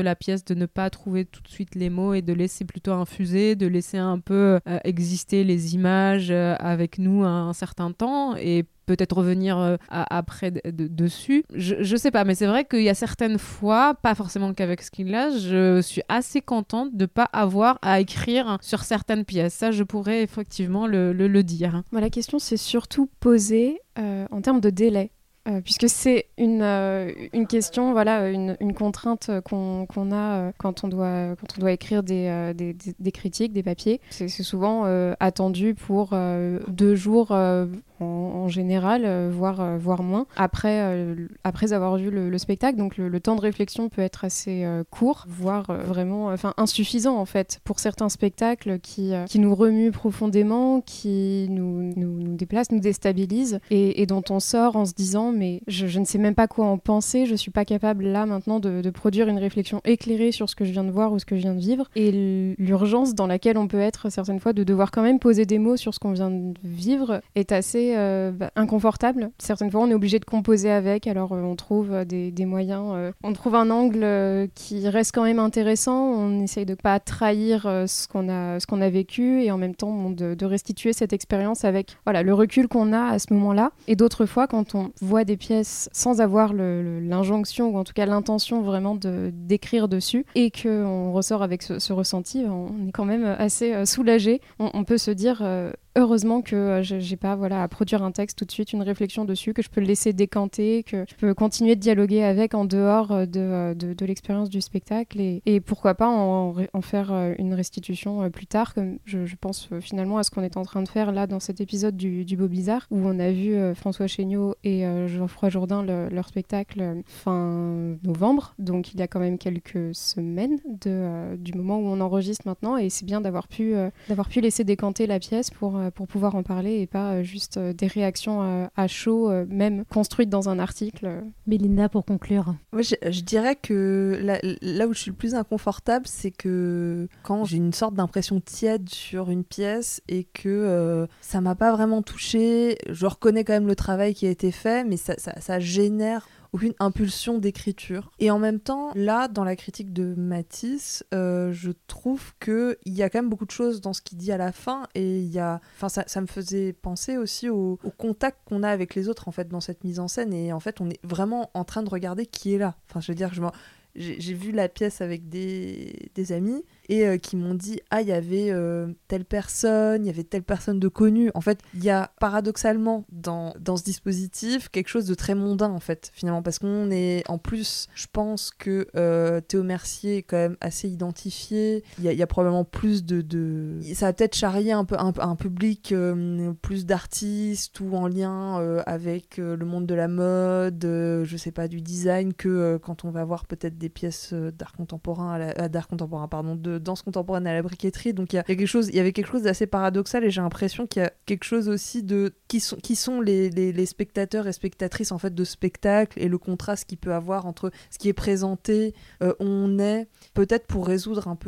la pièce de ne pas trouver tout de suite les mots et de laisser plutôt infuser, de laisser un peu euh, exister les images euh, avec nous un, un certain temps et peut-être revenir euh, à, après de, de, dessus. Je, je sais pas, mais c'est vrai qu'il y a certaines fois, pas forcément qu'avec Skinless, je suis assez contente de pas avoir à écrire sur certaines pièces. Ça, je pourrais effectivement le, le, le dire. Moi, la question s'est surtout posée euh, en termes de délai. Euh, puisque c'est une, euh, une question, voilà, une, une contrainte qu'on, qu'on a euh, quand, on doit, quand on doit écrire des, euh, des, des, des critiques, des papiers. C'est, c'est souvent euh, attendu pour euh, deux jours euh, en, en général, euh, voire, euh, voire moins, après, euh, après avoir vu le, le spectacle. Donc le, le temps de réflexion peut être assez euh, court, voire euh, vraiment enfin, insuffisant en fait, pour certains spectacles qui, euh, qui nous remuent profondément, qui nous, nous, nous déplacent, nous déstabilisent, et, et dont on sort en se disant mais je, je ne sais même pas quoi en penser, je suis pas capable là maintenant de, de produire une réflexion éclairée sur ce que je viens de voir ou ce que je viens de vivre, et l'urgence dans laquelle on peut être certaines fois de devoir quand même poser des mots sur ce qu'on vient de vivre est assez euh, bah, inconfortable. Certaines fois on est obligé de composer avec, alors euh, on trouve euh, des, des moyens, euh, on trouve un angle euh, qui reste quand même intéressant, on essaye de pas trahir euh, ce qu'on a, ce qu'on a vécu, et en même temps bon, de, de restituer cette expérience avec voilà, le recul qu'on a à ce moment-là. Et d'autres fois quand on voit des pièces sans avoir le, le, l'injonction ou en tout cas l'intention vraiment de, d'écrire dessus et qu'on ressort avec ce, ce ressenti, on est quand même assez euh, soulagé. On, on peut se dire euh, heureusement que euh, j'ai pas voilà, à produire un texte tout de suite, une réflexion dessus, que je peux le laisser décanter, que je peux continuer de dialoguer avec en dehors de, de, de l'expérience du spectacle, et, et pourquoi pas en, en faire une restitution plus tard, comme je, je pense finalement à ce qu'on est en train de faire là dans cet épisode du, du Beau Bizarre, où on a vu euh, François Chéniaud et euh, Geoffroy Jourdain le, leur spectacle fin novembre, donc il y a quand même quelques semaines de, euh, du moment où on enregistre maintenant, et c'est bien d'avoir pu, euh, d'avoir pu laisser décanter la pièce pour, euh, pour pouvoir en parler, et pas euh, juste euh, des réactions euh, à chaud, euh, même construites dans un article. Belinda, pour conclure. Moi, je, je dirais que là, là où je suis le plus inconfortable, c'est que quand j'ai une sorte d'impression tiède sur une pièce et que euh, ça m'a pas vraiment touchée, je reconnais quand même le travail qui a été fait, mais ça, ça, ça génère aucune impulsion d'écriture. Et en même temps, là, dans la critique de Matisse, euh, je trouve qu'il y a quand même beaucoup de choses dans ce qu'il dit à la fin, et il y a... enfin, ça, ça me faisait penser aussi au, au contact qu'on a avec les autres, en fait, dans cette mise en scène, et en fait, on est vraiment en train de regarder qui est là. Enfin, je veux dire, je m'en... J'ai, j'ai vu la pièce avec des, des amis et euh, qui m'ont dit « Ah, il y avait euh, telle personne, il y avait telle personne de connue. » En fait, il y a paradoxalement dans, dans ce dispositif quelque chose de très mondain, en fait, finalement. Parce qu'on est... En plus, je pense que euh, Théo Mercier est quand même assez identifié. Il y a, il y a probablement plus de, de... Ça va peut-être charrier un, peu, un, un public euh, plus d'artistes ou en lien euh, avec euh, le monde de la mode, euh, je sais pas, du design, que euh, quand on va voir peut-être des pièces d'art contemporain, à la, euh, d'art contemporain, pardon, de danse contemporaine à la briqueterie. Donc il y a, il y a quelque chose, il y avait quelque chose d'assez paradoxal, et j'ai l'impression qu'il y a quelque chose aussi de qui sont, qui sont les, les, les spectateurs et spectatrices en fait de spectacle, et le contraste qu'il peut avoir entre ce qui est présenté, euh, on est peut-être pour résoudre un peu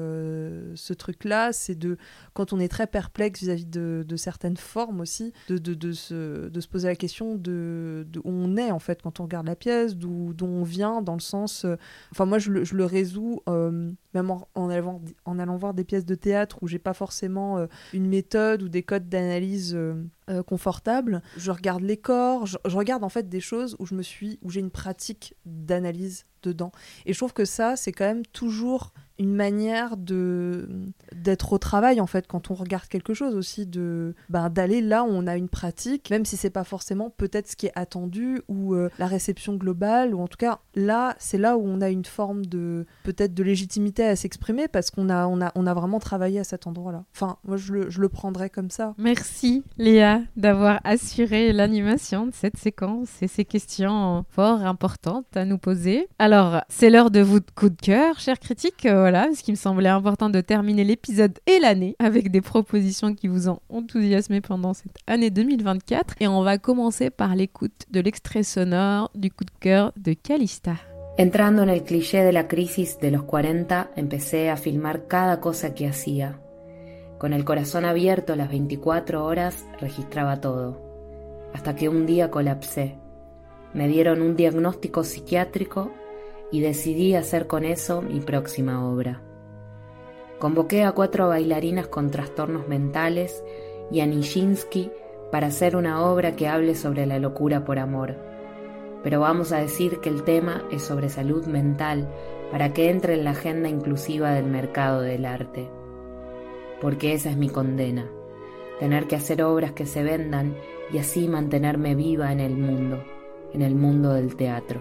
euh, ce truc-là, c'est de quand on est très perplexe vis-à-vis de, de certaines formes aussi, de, de, de, se, de se poser la question de, de où on est en fait quand on regarde la pièce, d'où, d'où on vient, dans le sens euh, enfin moi je le, je le résous euh, même en, en, allant, en allant voir des pièces de théâtre où j'ai pas forcément euh, une méthode ou des codes d'analyse euh, euh, confortables. Je regarde les corps, je, je regarde en fait des choses où je me suis, où j'ai une pratique d'analyse dedans. Et je trouve que ça, c'est quand même toujours une manière de d'être au travail en fait quand on regarde quelque chose aussi, de ben, d'aller là où on a une pratique, même si c'est pas forcément peut-être ce qui est attendu ou euh, la réception globale, ou en tout cas là c'est là où on a une forme de peut-être de légitimité à s'exprimer parce qu'on a on a on a vraiment travaillé à cet endroit-là. Enfin moi je le je le prendrais comme ça. Merci Léa d'avoir assuré l'animation de cette séquence et ces questions fort importantes à nous poser. Alors c'est l'heure de votre coup de cœur, chers critiques. Voilà, parce qu'il me semblait important de terminer l'épisode et l'année avec des propositions qui vous ont enthousiasmé pendant cette année deux mille vingt-quatre. Et on va commencer par l'écoute de l'extrait sonore du coup de cœur de Calista. Entrando en el cliché de la crisis de los cuarenta, empecé a filmar cada cosa que hacía. Con el corazón abierto las veinticuatro horas registraba todo. Hasta que un día colapsé. Me dieron un diagnóstico psiquiátrico y decidí hacer con eso mi próxima obra. Convoqué a cuatro bailarinas con trastornos mentales y a Nijinsky para hacer una obra que hable sobre la locura por amor. Pero vamos a decir que el tema es sobre salud mental para que entre en la agenda inclusiva del mercado del arte. Porque esa es mi condena, tener que hacer obras que se vendan y así mantenerme viva en el mundo, en el mundo del théâtre.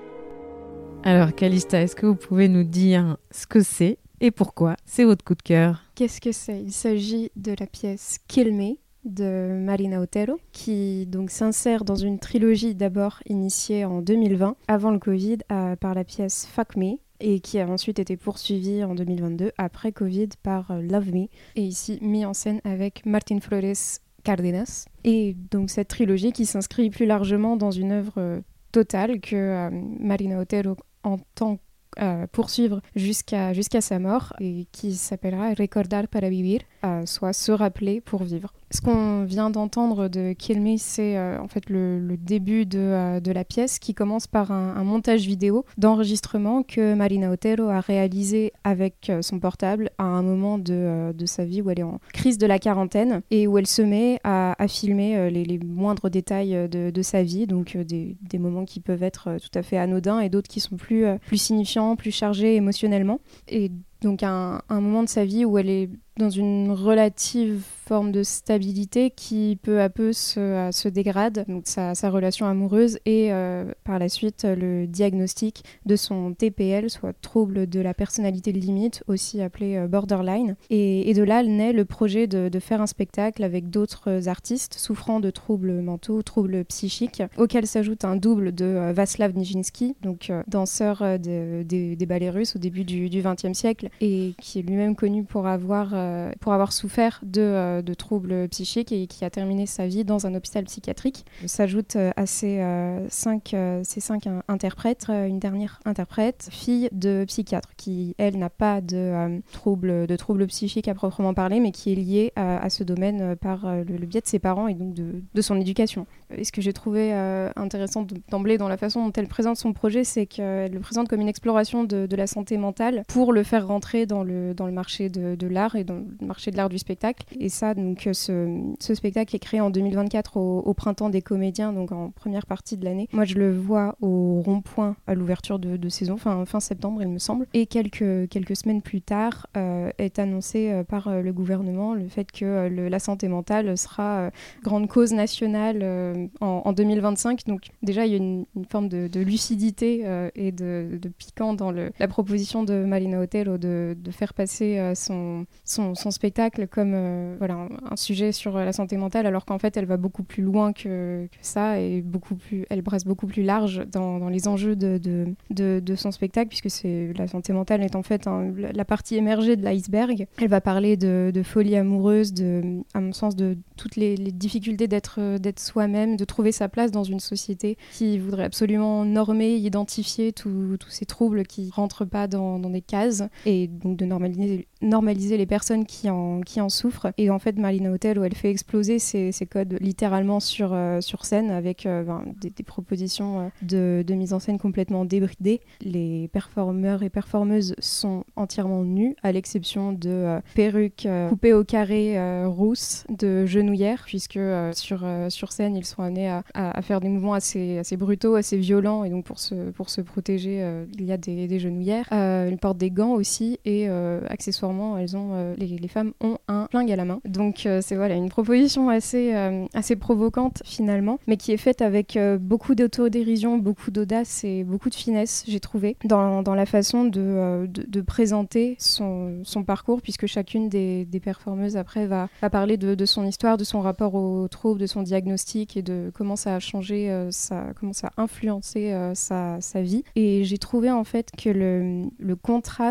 Alors Calista, est-ce que vous pouvez nous dire ce que c'est et pourquoi c'est votre coup de cœur? Qu'est-ce que c'est? Il s'agit de la pièce Kill Me de Marina Otero, qui donc s'insère dans une trilogie d'abord initiée en deux mille vingt, avant le Covid, à, par la pièce Fuck Me, et qui a ensuite été poursuivie en deux mille vingt-deux, après Covid, par euh, Love Me, et ici mis en scène avec Martín Flores Cárdenas. Et donc cette trilogie qui s'inscrit plus largement dans une œuvre euh, totale que euh, Marina Otero entend Euh, poursuivre jusqu'à, jusqu'à sa mort et qui s'appellera Recordar para vivir, euh, soit se rappeler pour vivre. Ce qu'on vient d'entendre de Kill Me, c'est euh, en fait le, le début de, euh, de la pièce qui commence par un, un montage vidéo d'enregistrement que Marina Otero a réalisé avec euh, son portable à un moment de, euh, de sa vie où elle est en crise de la quarantaine et où elle se met à, à filmer euh, les, les moindres détails de, de sa vie, donc euh, des, des moments qui peuvent être euh, tout à fait anodins et d'autres qui sont plus, euh, plus signifiants, plus chargés émotionnellement. Et donc un, un moment de sa vie où elle est dans une relative forme de stabilité qui peu à peu se, euh, se dégrade, donc sa, sa relation amoureuse et euh, par la suite le diagnostic de son T P L, soit trouble de la personnalité limite, aussi appelé euh, borderline. Et, et de là naît le projet de, de faire un spectacle avec d'autres artistes souffrant de troubles mentaux, troubles psychiques, auxquels s'ajoute un double de euh, Václav Nijinsky, donc euh, danseur euh, de, de, des ballets russes au début du vingtième siècle et qui est lui-même connu pour avoir euh, pour avoir souffert de, euh, de troubles psychiques et qui a terminé sa vie dans un hôpital psychiatrique. S'ajoutent euh, à ces, euh, cinq, euh, ces cinq euh, interprètes, euh, une dernière interprète, fille de psychiatre, qui, elle, n'a pas de euh, troubles de troubles psychiques à proprement parler, mais qui est liée à, à ce domaine euh, par euh, le, le biais de ses parents et donc de, de son éducation. Et ce que j'ai trouvé euh, intéressant d'emblée dans la façon dont elle présente son projet, c'est qu'elle le présente comme une exploration de, de la santé mentale pour le faire rentrer dans le, dans le marché de, de l'art et dans le marché de l'art du spectacle. Et ça, donc, ce, ce spectacle est créé en deux mille vingt-quatre au, au Printemps des Comédiens, donc en première partie de l'année. Moi, je le vois au Rond-Point à l'ouverture de, de saison, fin, fin septembre, il me semble. Et quelques, quelques semaines plus tard, euh, est annoncé euh, par euh, le gouvernement le fait que euh, le, la santé mentale sera euh, grande cause nationale euh, en, en deux mille vingt-cinq. Donc déjà, il y a une, une forme de, de lucidité euh, et de, de piquant dans le, la proposition de Marina Otero de, de faire passer euh, son, son, son spectacle comme euh, voilà, un, un sujet sur la santé mentale, alors qu'en fait, elle va beaucoup plus loin que, que ça et beaucoup plus, elle brasse beaucoup plus large dans, dans les enjeux de, de, de, de son spectacle, puisque c'est, la santé mentale est en fait un, la partie émergée de l'iceberg. Elle va parler de, de folie amoureuse, de, à mon sens, de toutes les, les difficultés d'être, d'être soi-même, de trouver sa place dans une société qui voudrait absolument normer, identifier tous ces troubles qui rentrent pas dans, dans des cases, et donc de normaliser, normaliser les personnes qui en, qui en souffrent. Et en fait, Marina Otero, elle fait exploser ces, ces codes littéralement sur, euh, sur scène avec euh, ben, des, des propositions euh, de, de mise en scène complètement débridées. Les performeurs et performeuses sont entièrement nus, à l'exception de euh, perruques euh, coupées au carré euh, rousses, de genouillères, puisque euh, sur, euh, sur scène, ils sont amenés à, à, à faire des mouvements assez, assez brutaux, assez violents, et donc pour se, pour se protéger, euh, il y a des, des genouillères. Euh, elles portent des gants aussi, et euh, accessoirement, elles ont, euh, les, les femmes ont un flingue à la main. Donc euh, c'est voilà, une proposition assez, euh, assez provocante finalement, mais qui est faite avec euh, beaucoup d'autodérision, beaucoup d'audace et beaucoup de finesse, j'ai trouvé, dans, dans la façon de, euh, de, de présenter son, son parcours, puisque chacune des, des performeuses après va, va parler de, de son histoire, de son rapport aux troubles, de son diagnostic et de comment ça a changé, euh, ça, comment ça a influencé euh, sa, sa vie. Et j'ai trouvé en fait que le, le contraste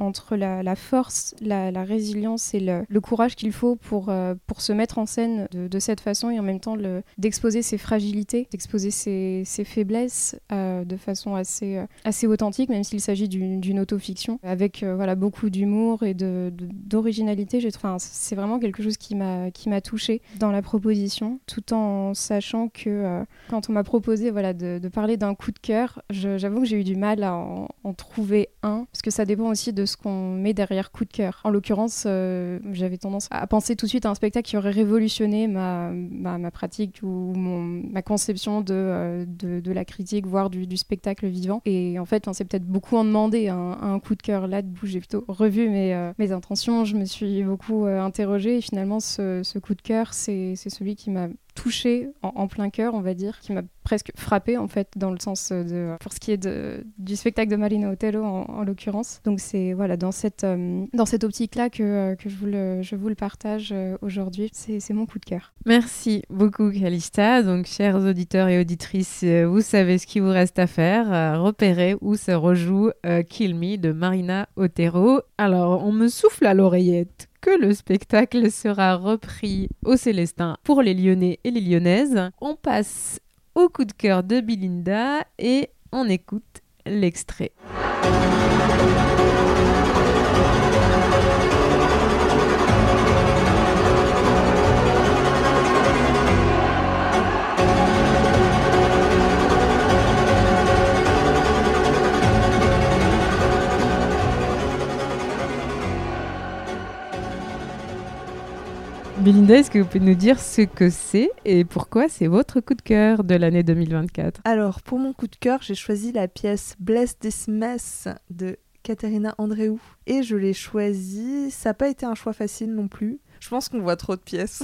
entre la, la force, la, la résilience et le, le courage qu'il faut pour, euh, pour se mettre en scène de, de cette façon et en même temps le, d'exposer ses fragilités, d'exposer ses, ses faiblesses euh, de façon assez, euh, assez authentique, même s'il s'agit d'une, d'une autofiction, avec euh, voilà, beaucoup d'humour et de, de, d'originalité. J'ai, enfin, c'est vraiment quelque chose qui m'a, qui m'a touchée dans la proposition, tout en sachant que euh, quand on m'a proposé voilà, de, de parler d'un coup de cœur, je, j'avoue que j'ai eu du mal à en, en trouver un, parce que ça dépend aussi de ce qu'on met derrière coup de cœur. En l'occurrence, euh, j'avais tendance à penser tout de suite à un spectacle qui aurait révolutionné ma, ma, ma pratique ou mon, ma conception de, euh, de, de la critique, voire du, du spectacle vivant. Et en fait, c'est peut-être beaucoup en demander un, un coup de cœur. Là, du coup, j'ai plutôt revu mes, euh, mes intentions, je me suis beaucoup euh, interrogée et finalement, ce, ce coup de cœur, c'est, c'est celui qui m'a touchée en, en plein cœur, on va dire, qui m'a presque frappée en fait, dans le sens de, pour ce qui est de, du spectacle de Marina Otero en, en l'occurrence. Donc c'est voilà, dans cette, euh, dans cette optique-là que, euh, que je, vous le, je vous le partage euh, aujourd'hui. C'est, c'est mon coup de cœur. Merci beaucoup Calista. Donc chers auditeurs et auditrices, euh, vous savez ce qu'il vous reste à faire, euh, repérer où se rejoue euh, Kill Me de Marina Otero. Alors on me souffle à l'oreillette que le spectacle sera repris au Célestin pour les Lyonnais et les Lyonnaises. On passe au coup de cœur de Belinda et on écoute l'extrait. Belinda, est-ce que vous pouvez nous dire ce que c'est et pourquoi c'est votre coup de cœur de l'année deux mille vingt-quatre ? Alors, pour mon coup de cœur, j'ai choisi la pièce Bless This Mess de Katerina Andreou. Et je l'ai choisie, ça n'a pas été un choix facile non plus. Je pense qu'on voit trop de pièces.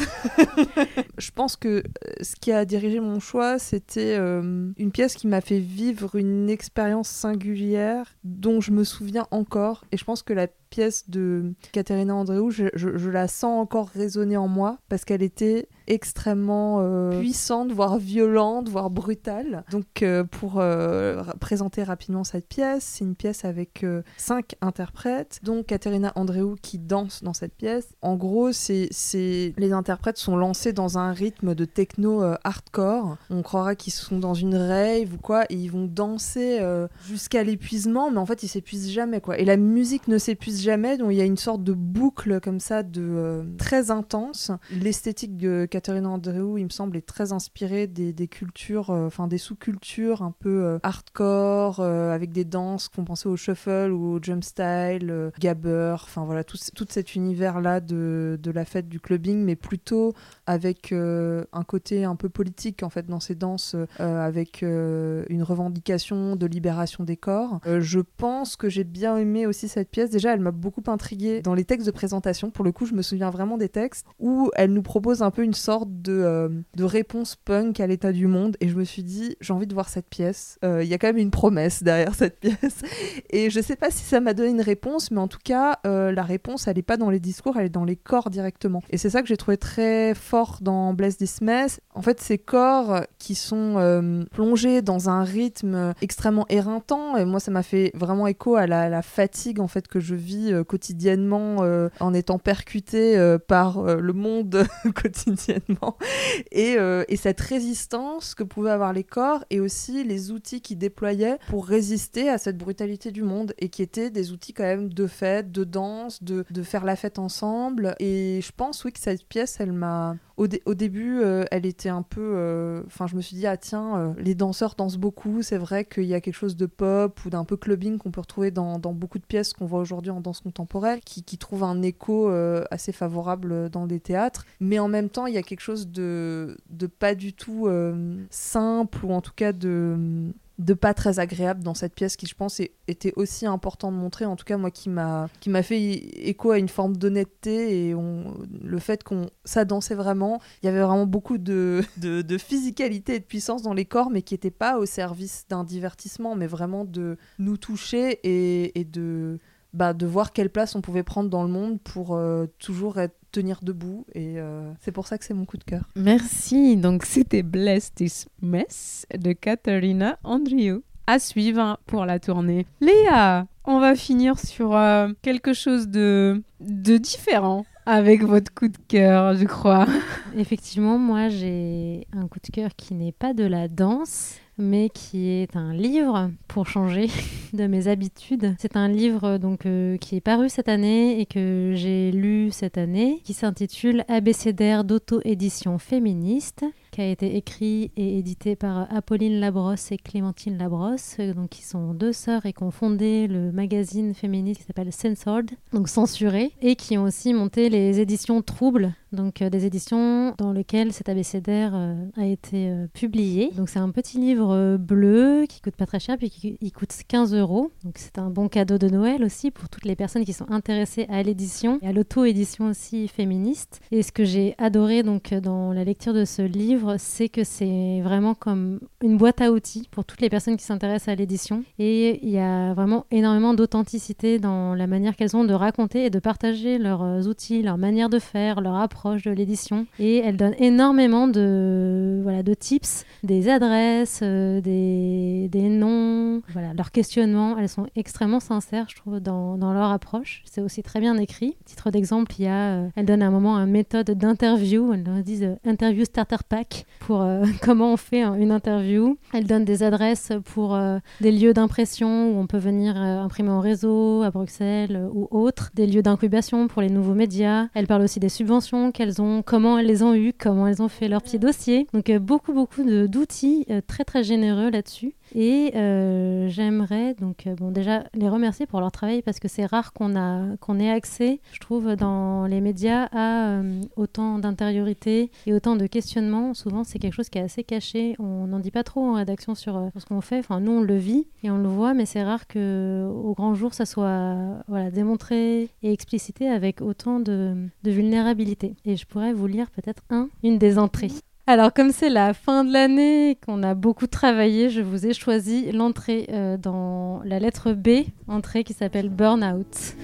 Je pense que ce qui a dirigé mon choix, c'était euh, une pièce qui m'a fait vivre une expérience singulière dont je me souviens encore. Et je pense que la pièce de Katerina Andreou, je, je, je la sens encore résonner en moi parce qu'elle était extrêmement euh, puissante, voire violente, voire brutale. Donc euh, pour euh, r- présenter rapidement cette pièce, c'est une pièce avec euh, cinq interprètes, dont Katerina Andreou qui danse dans cette pièce. En gros, c'est, c'est... les interprètes sont lancés dans un rythme de techno euh, hardcore. On croirait qu'ils sont dans une rave ou quoi, et ils vont danser euh, jusqu'à l'épuisement, mais en fait ils s'épuisent jamais, quoi. Et la musique ne s'épuise jamais, donc il y a une sorte de boucle comme ça de euh, très intense. L'esthétique de Katerina Andreou, il me semble, est très inspirée des, des cultures, enfin euh, des sous-cultures un peu euh, hardcore, euh, avec des danses qu'on pensait au shuffle ou au jump style, euh, gabber, enfin voilà, tout, tout cet univers-là de, de la fête du clubbing, mais plutôt avec euh, un côté un peu politique en fait dans ces danses, euh, avec euh, une revendication de libération des corps. Euh, je pense que j'ai bien aimé aussi cette pièce. Déjà, elle m'a beaucoup intriguée dans les textes de présentation. Pour le coup, je me souviens vraiment des textes où elle nous propose un peu une sorte de, euh, de réponse punk à l'état du monde, et je me suis dit, j'ai envie de voir cette pièce. Il euh, y a quand même une promesse derrière cette pièce, et je sais pas si ça m'a donné une réponse, mais en tout cas, euh, la réponse, elle est pas dans les discours, elle est dans les corps directement. Et c'est ça que j'ai trouvé très fort dans Bless This Mess. En fait, ces corps qui sont euh, plongés dans un rythme extrêmement éreintant, et moi, ça m'a fait vraiment écho à la, la fatigue en fait que je vis euh, quotidiennement euh, en étant percutée euh, par euh, le monde quotidiennement, et, euh, et cette résistance que pouvaient avoir les corps, et aussi les outils qu'ils déployaient pour résister à cette brutalité du monde, et qui étaient des outils quand même de fête, de danse, de, de faire la fête ensemble. Et je pense oui que cette pièce, elle m'a... Au, dé- au début, euh, elle était un peu... Enfin, euh, je me suis dit, ah tiens, euh, les danseurs dansent beaucoup, c'est vrai qu'il y a quelque chose de pop ou d'un peu clubbing qu'on peut retrouver dans, dans beaucoup de pièces qu'on voit aujourd'hui en danse contemporaine, qui, qui trouve un écho euh, assez favorable dans les théâtres. Mais en même temps, il y a quelque chose de, de pas du tout euh, simple, ou en tout cas de... de pas très agréable dans cette pièce, qui je pense est, était aussi important de montrer, en tout cas moi qui m'a, qui m'a fait écho à une forme d'honnêteté, et on, le fait qu'on ça dansait vraiment, il y avait vraiment beaucoup de, de, de physicalité et de puissance dans les corps, mais qui n'était pas au service d'un divertissement, mais vraiment de nous toucher et, et de, bah, de voir quelle place on pouvait prendre dans le monde pour euh, toujours être tenir debout, et euh, c'est pour ça que c'est mon coup de cœur. Merci, donc c'était Bless This Mess de Katerina Andreou. À suivre pour la tournée. Léa, On va finir sur euh, quelque chose de, de différent avec votre coup de cœur, je crois. Effectivement, moi j'ai un coup de cœur qui n'est pas de la danse, mais qui est un livre pour changer de mes habitudes. C'est un livre donc euh, qui est paru cette année et que j'ai lu cette année, qui s'intitule Abécédaire d'auto-édition féministe, qui a été écrit et édité par Apolline Labrosse et Clémentine Labrosse, donc qui sont deux sœurs et qui ont fondé le magazine féministe qui s'appelle Censored, donc censuré, et qui ont aussi monté les éditions Trouble, donc euh, des éditions dans lesquelles cet abécédaire euh, a été euh, publié. Donc c'est un petit livre euh, bleu qui coûte pas très cher, puis qui il coûte quinze euros. Donc c'est un bon cadeau de Noël aussi pour toutes les personnes qui sont intéressées à l'édition et à l'auto-édition aussi féministe. Et ce que j'ai adoré donc dans la lecture de ce livre, c'est que c'est vraiment comme une boîte à outils pour toutes les personnes qui s'intéressent à l'édition. Et il y a vraiment énormément d'authenticité dans la manière qu'elles ont de raconter et de partager leurs outils, leur manière de faire, leur approche de l'édition. Et elles donnent énormément de, voilà, de tips, des adresses, euh, des, des noms, voilà, leurs questionnements. Elles sont extrêmement sincères, je trouve, dans, dans leur approche. C'est aussi très bien écrit. Titre d'exemple, il y a, euh, elles donnent à un moment une méthode d'interview. Elles leur disent euh, interview starter pack pour euh, comment on fait une interview. Elles donnent des adresses pour euh, des lieux d'impression où on peut venir euh, imprimer en réseau à Bruxelles euh, ou autres, des lieux d'incubation pour les nouveaux médias. Elles parlent aussi des subventions qu'elles ont, comment elles les ont eues, comment elles ont fait leur petit dossier. Donc euh, beaucoup beaucoup de, d'outils euh, très très généreux là-dessus. Et euh, j'aimerais donc euh, bon déjà les remercier pour leur travail parce que c'est rare qu'on a qu'on ait accès, je trouve, dans les médias à euh, autant d'intériorité et autant de questionnements. Souvent c'est quelque chose qui est assez caché, on n'en dit pas trop en rédaction sur, euh, sur ce qu'on fait. Enfin nous on le vit et on le voit, mais c'est rare que au grand jour ça soit voilà démontré et explicité avec autant de, de vulnérabilité. Et je pourrais vous lire peut-être un une des entrées. Alors, comme c'est la fin de l'année et qu'on a beaucoup travaillé, je vous ai choisi l'entrée euh, dans la lettre B, entrée qui s'appelle Burnout.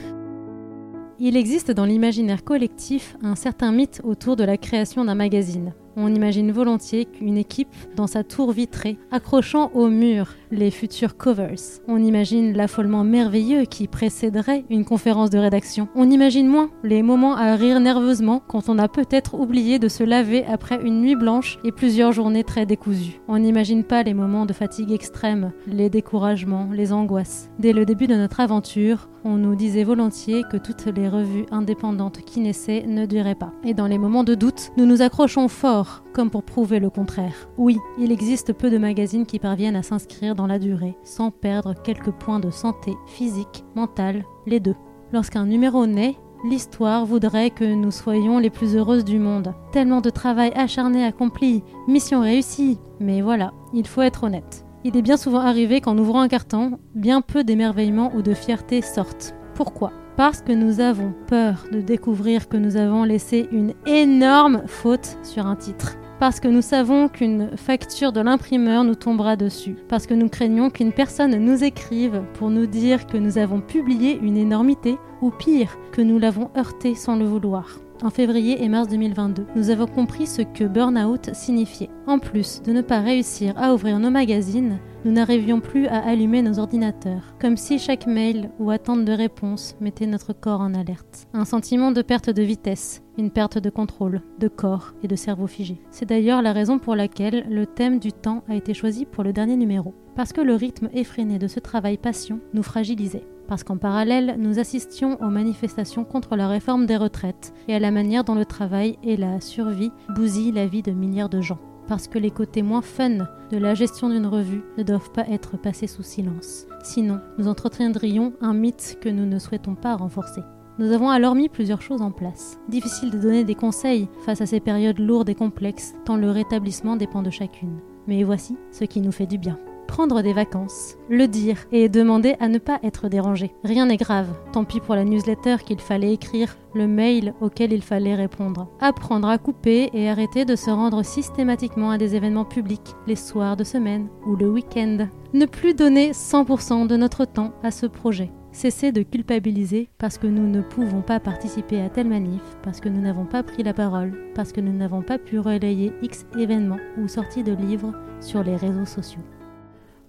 Il existe dans l'imaginaire collectif un certain mythe autour de la création d'un magazine. On imagine volontiers qu'une équipe, dans sa tour vitrée, accrochant au mur les futurs covers. On imagine l'affolement merveilleux qui précéderait une conférence de rédaction. On imagine moins les moments à rire nerveusement quand on a peut-être oublié de se laver après une nuit blanche et plusieurs journées très décousues. On n'imagine pas les moments de fatigue extrême, les découragements, les angoisses. Dès le début de notre aventure, on nous disait volontiers que toutes les revues indépendantes qui naissaient ne duraient pas. Et dans les moments de doute, nous nous accrochons fort, comme pour prouver le contraire. Oui, il existe peu de magazines qui parviennent à s'inscrire dans la durée, sans perdre quelques points de santé physique, mentale, les deux. Lorsqu'un numéro naît, l'histoire voudrait que nous soyons les plus heureuses du monde. Tellement de travail acharné accompli, mission réussie. Mais voilà, il faut être honnête. Il est bien souvent arrivé qu'en ouvrant un carton, bien peu d'émerveillement ou de fierté sortent. Pourquoi ? Parce que nous avons peur de découvrir que nous avons laissé une énorme faute sur un titre. Parce que nous savons qu'une facture de l'imprimeur nous tombera dessus. Parce que nous craignons qu'une personne nous écrive pour nous dire que nous avons publié une énormité, ou pire, que nous l'avons heurté sans le vouloir. En février et mars deux mille vingt-deux, nous avons compris ce que burn-out signifiait. En plus de ne pas réussir à ouvrir nos magazines, nous n'arrivions plus à allumer nos ordinateurs, comme si chaque mail ou attente de réponse mettait notre corps en alerte. Un sentiment de perte de vitesse, une perte de contrôle, de corps et de cerveau figé. C'est d'ailleurs la raison pour laquelle le thème du temps a été choisi pour le dernier numéro. Parce que le rythme effréné de ce travail passion nous fragilisait. Parce qu'en parallèle, nous assistions aux manifestations contre la réforme des retraites et à la manière dont le travail et la survie bousillent la vie de milliards de gens. Parce que les côtés moins fun de la gestion d'une revue ne doivent pas être passés sous silence. Sinon, nous entretiendrions un mythe que nous ne souhaitons pas renforcer. Nous avons alors mis plusieurs choses en place. Difficile de donner des conseils face à ces périodes lourdes et complexes, tant le rétablissement dépend de chacune. Mais voici ce qui nous fait du bien. Prendre des vacances, le dire et demander à ne pas être dérangé. Rien n'est grave, tant pis pour la newsletter qu'il fallait écrire, le mail auquel il fallait répondre. Apprendre à couper et arrêter de se rendre systématiquement à des événements publics, les soirs de semaine ou le week-end. Ne plus donner cent pour cent de notre temps à ce projet. Cesser de culpabiliser parce que nous ne pouvons pas participer à telle manif, parce que nous n'avons pas pris la parole, parce que nous n'avons pas pu relayer X événements ou sorties de livres sur les réseaux sociaux.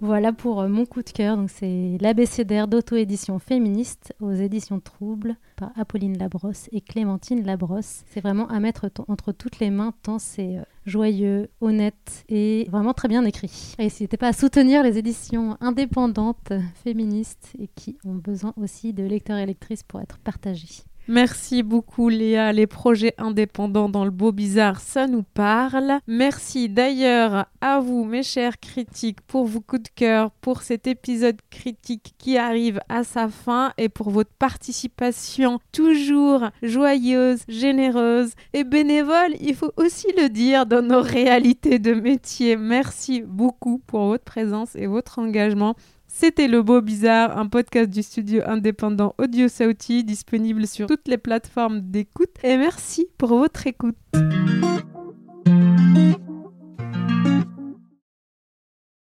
Voilà pour euh, mon coup de cœur. Donc c'est l'abécédaire d'auto-édition féministe aux éditions Troubles par Apolline Labrosse et Clémentine Labrosse. C'est vraiment à mettre t- entre toutes les mains tant c'est euh, joyeux, honnête et vraiment très bien écrit. Et n'hésitez pas à soutenir les éditions indépendantes, euh, féministes et qui ont besoin aussi de lecteurs et lectrices pour être partagées. Merci beaucoup Léa, les projets indépendants dans le beau bizarre, ça nous parle. Merci d'ailleurs à vous mes chers critiques pour vos coups de cœur, pour cet épisode critique qui arrive à sa fin et pour votre participation toujours joyeuse, généreuse et bénévole, il faut aussi le dire dans nos réalités de métier. Merci beaucoup pour votre présence et votre engagement. C'était Le Beau Bizarre, un podcast du studio indépendant Audio Sauti, disponible sur toutes les plateformes d'écoute. Et merci pour votre écoute.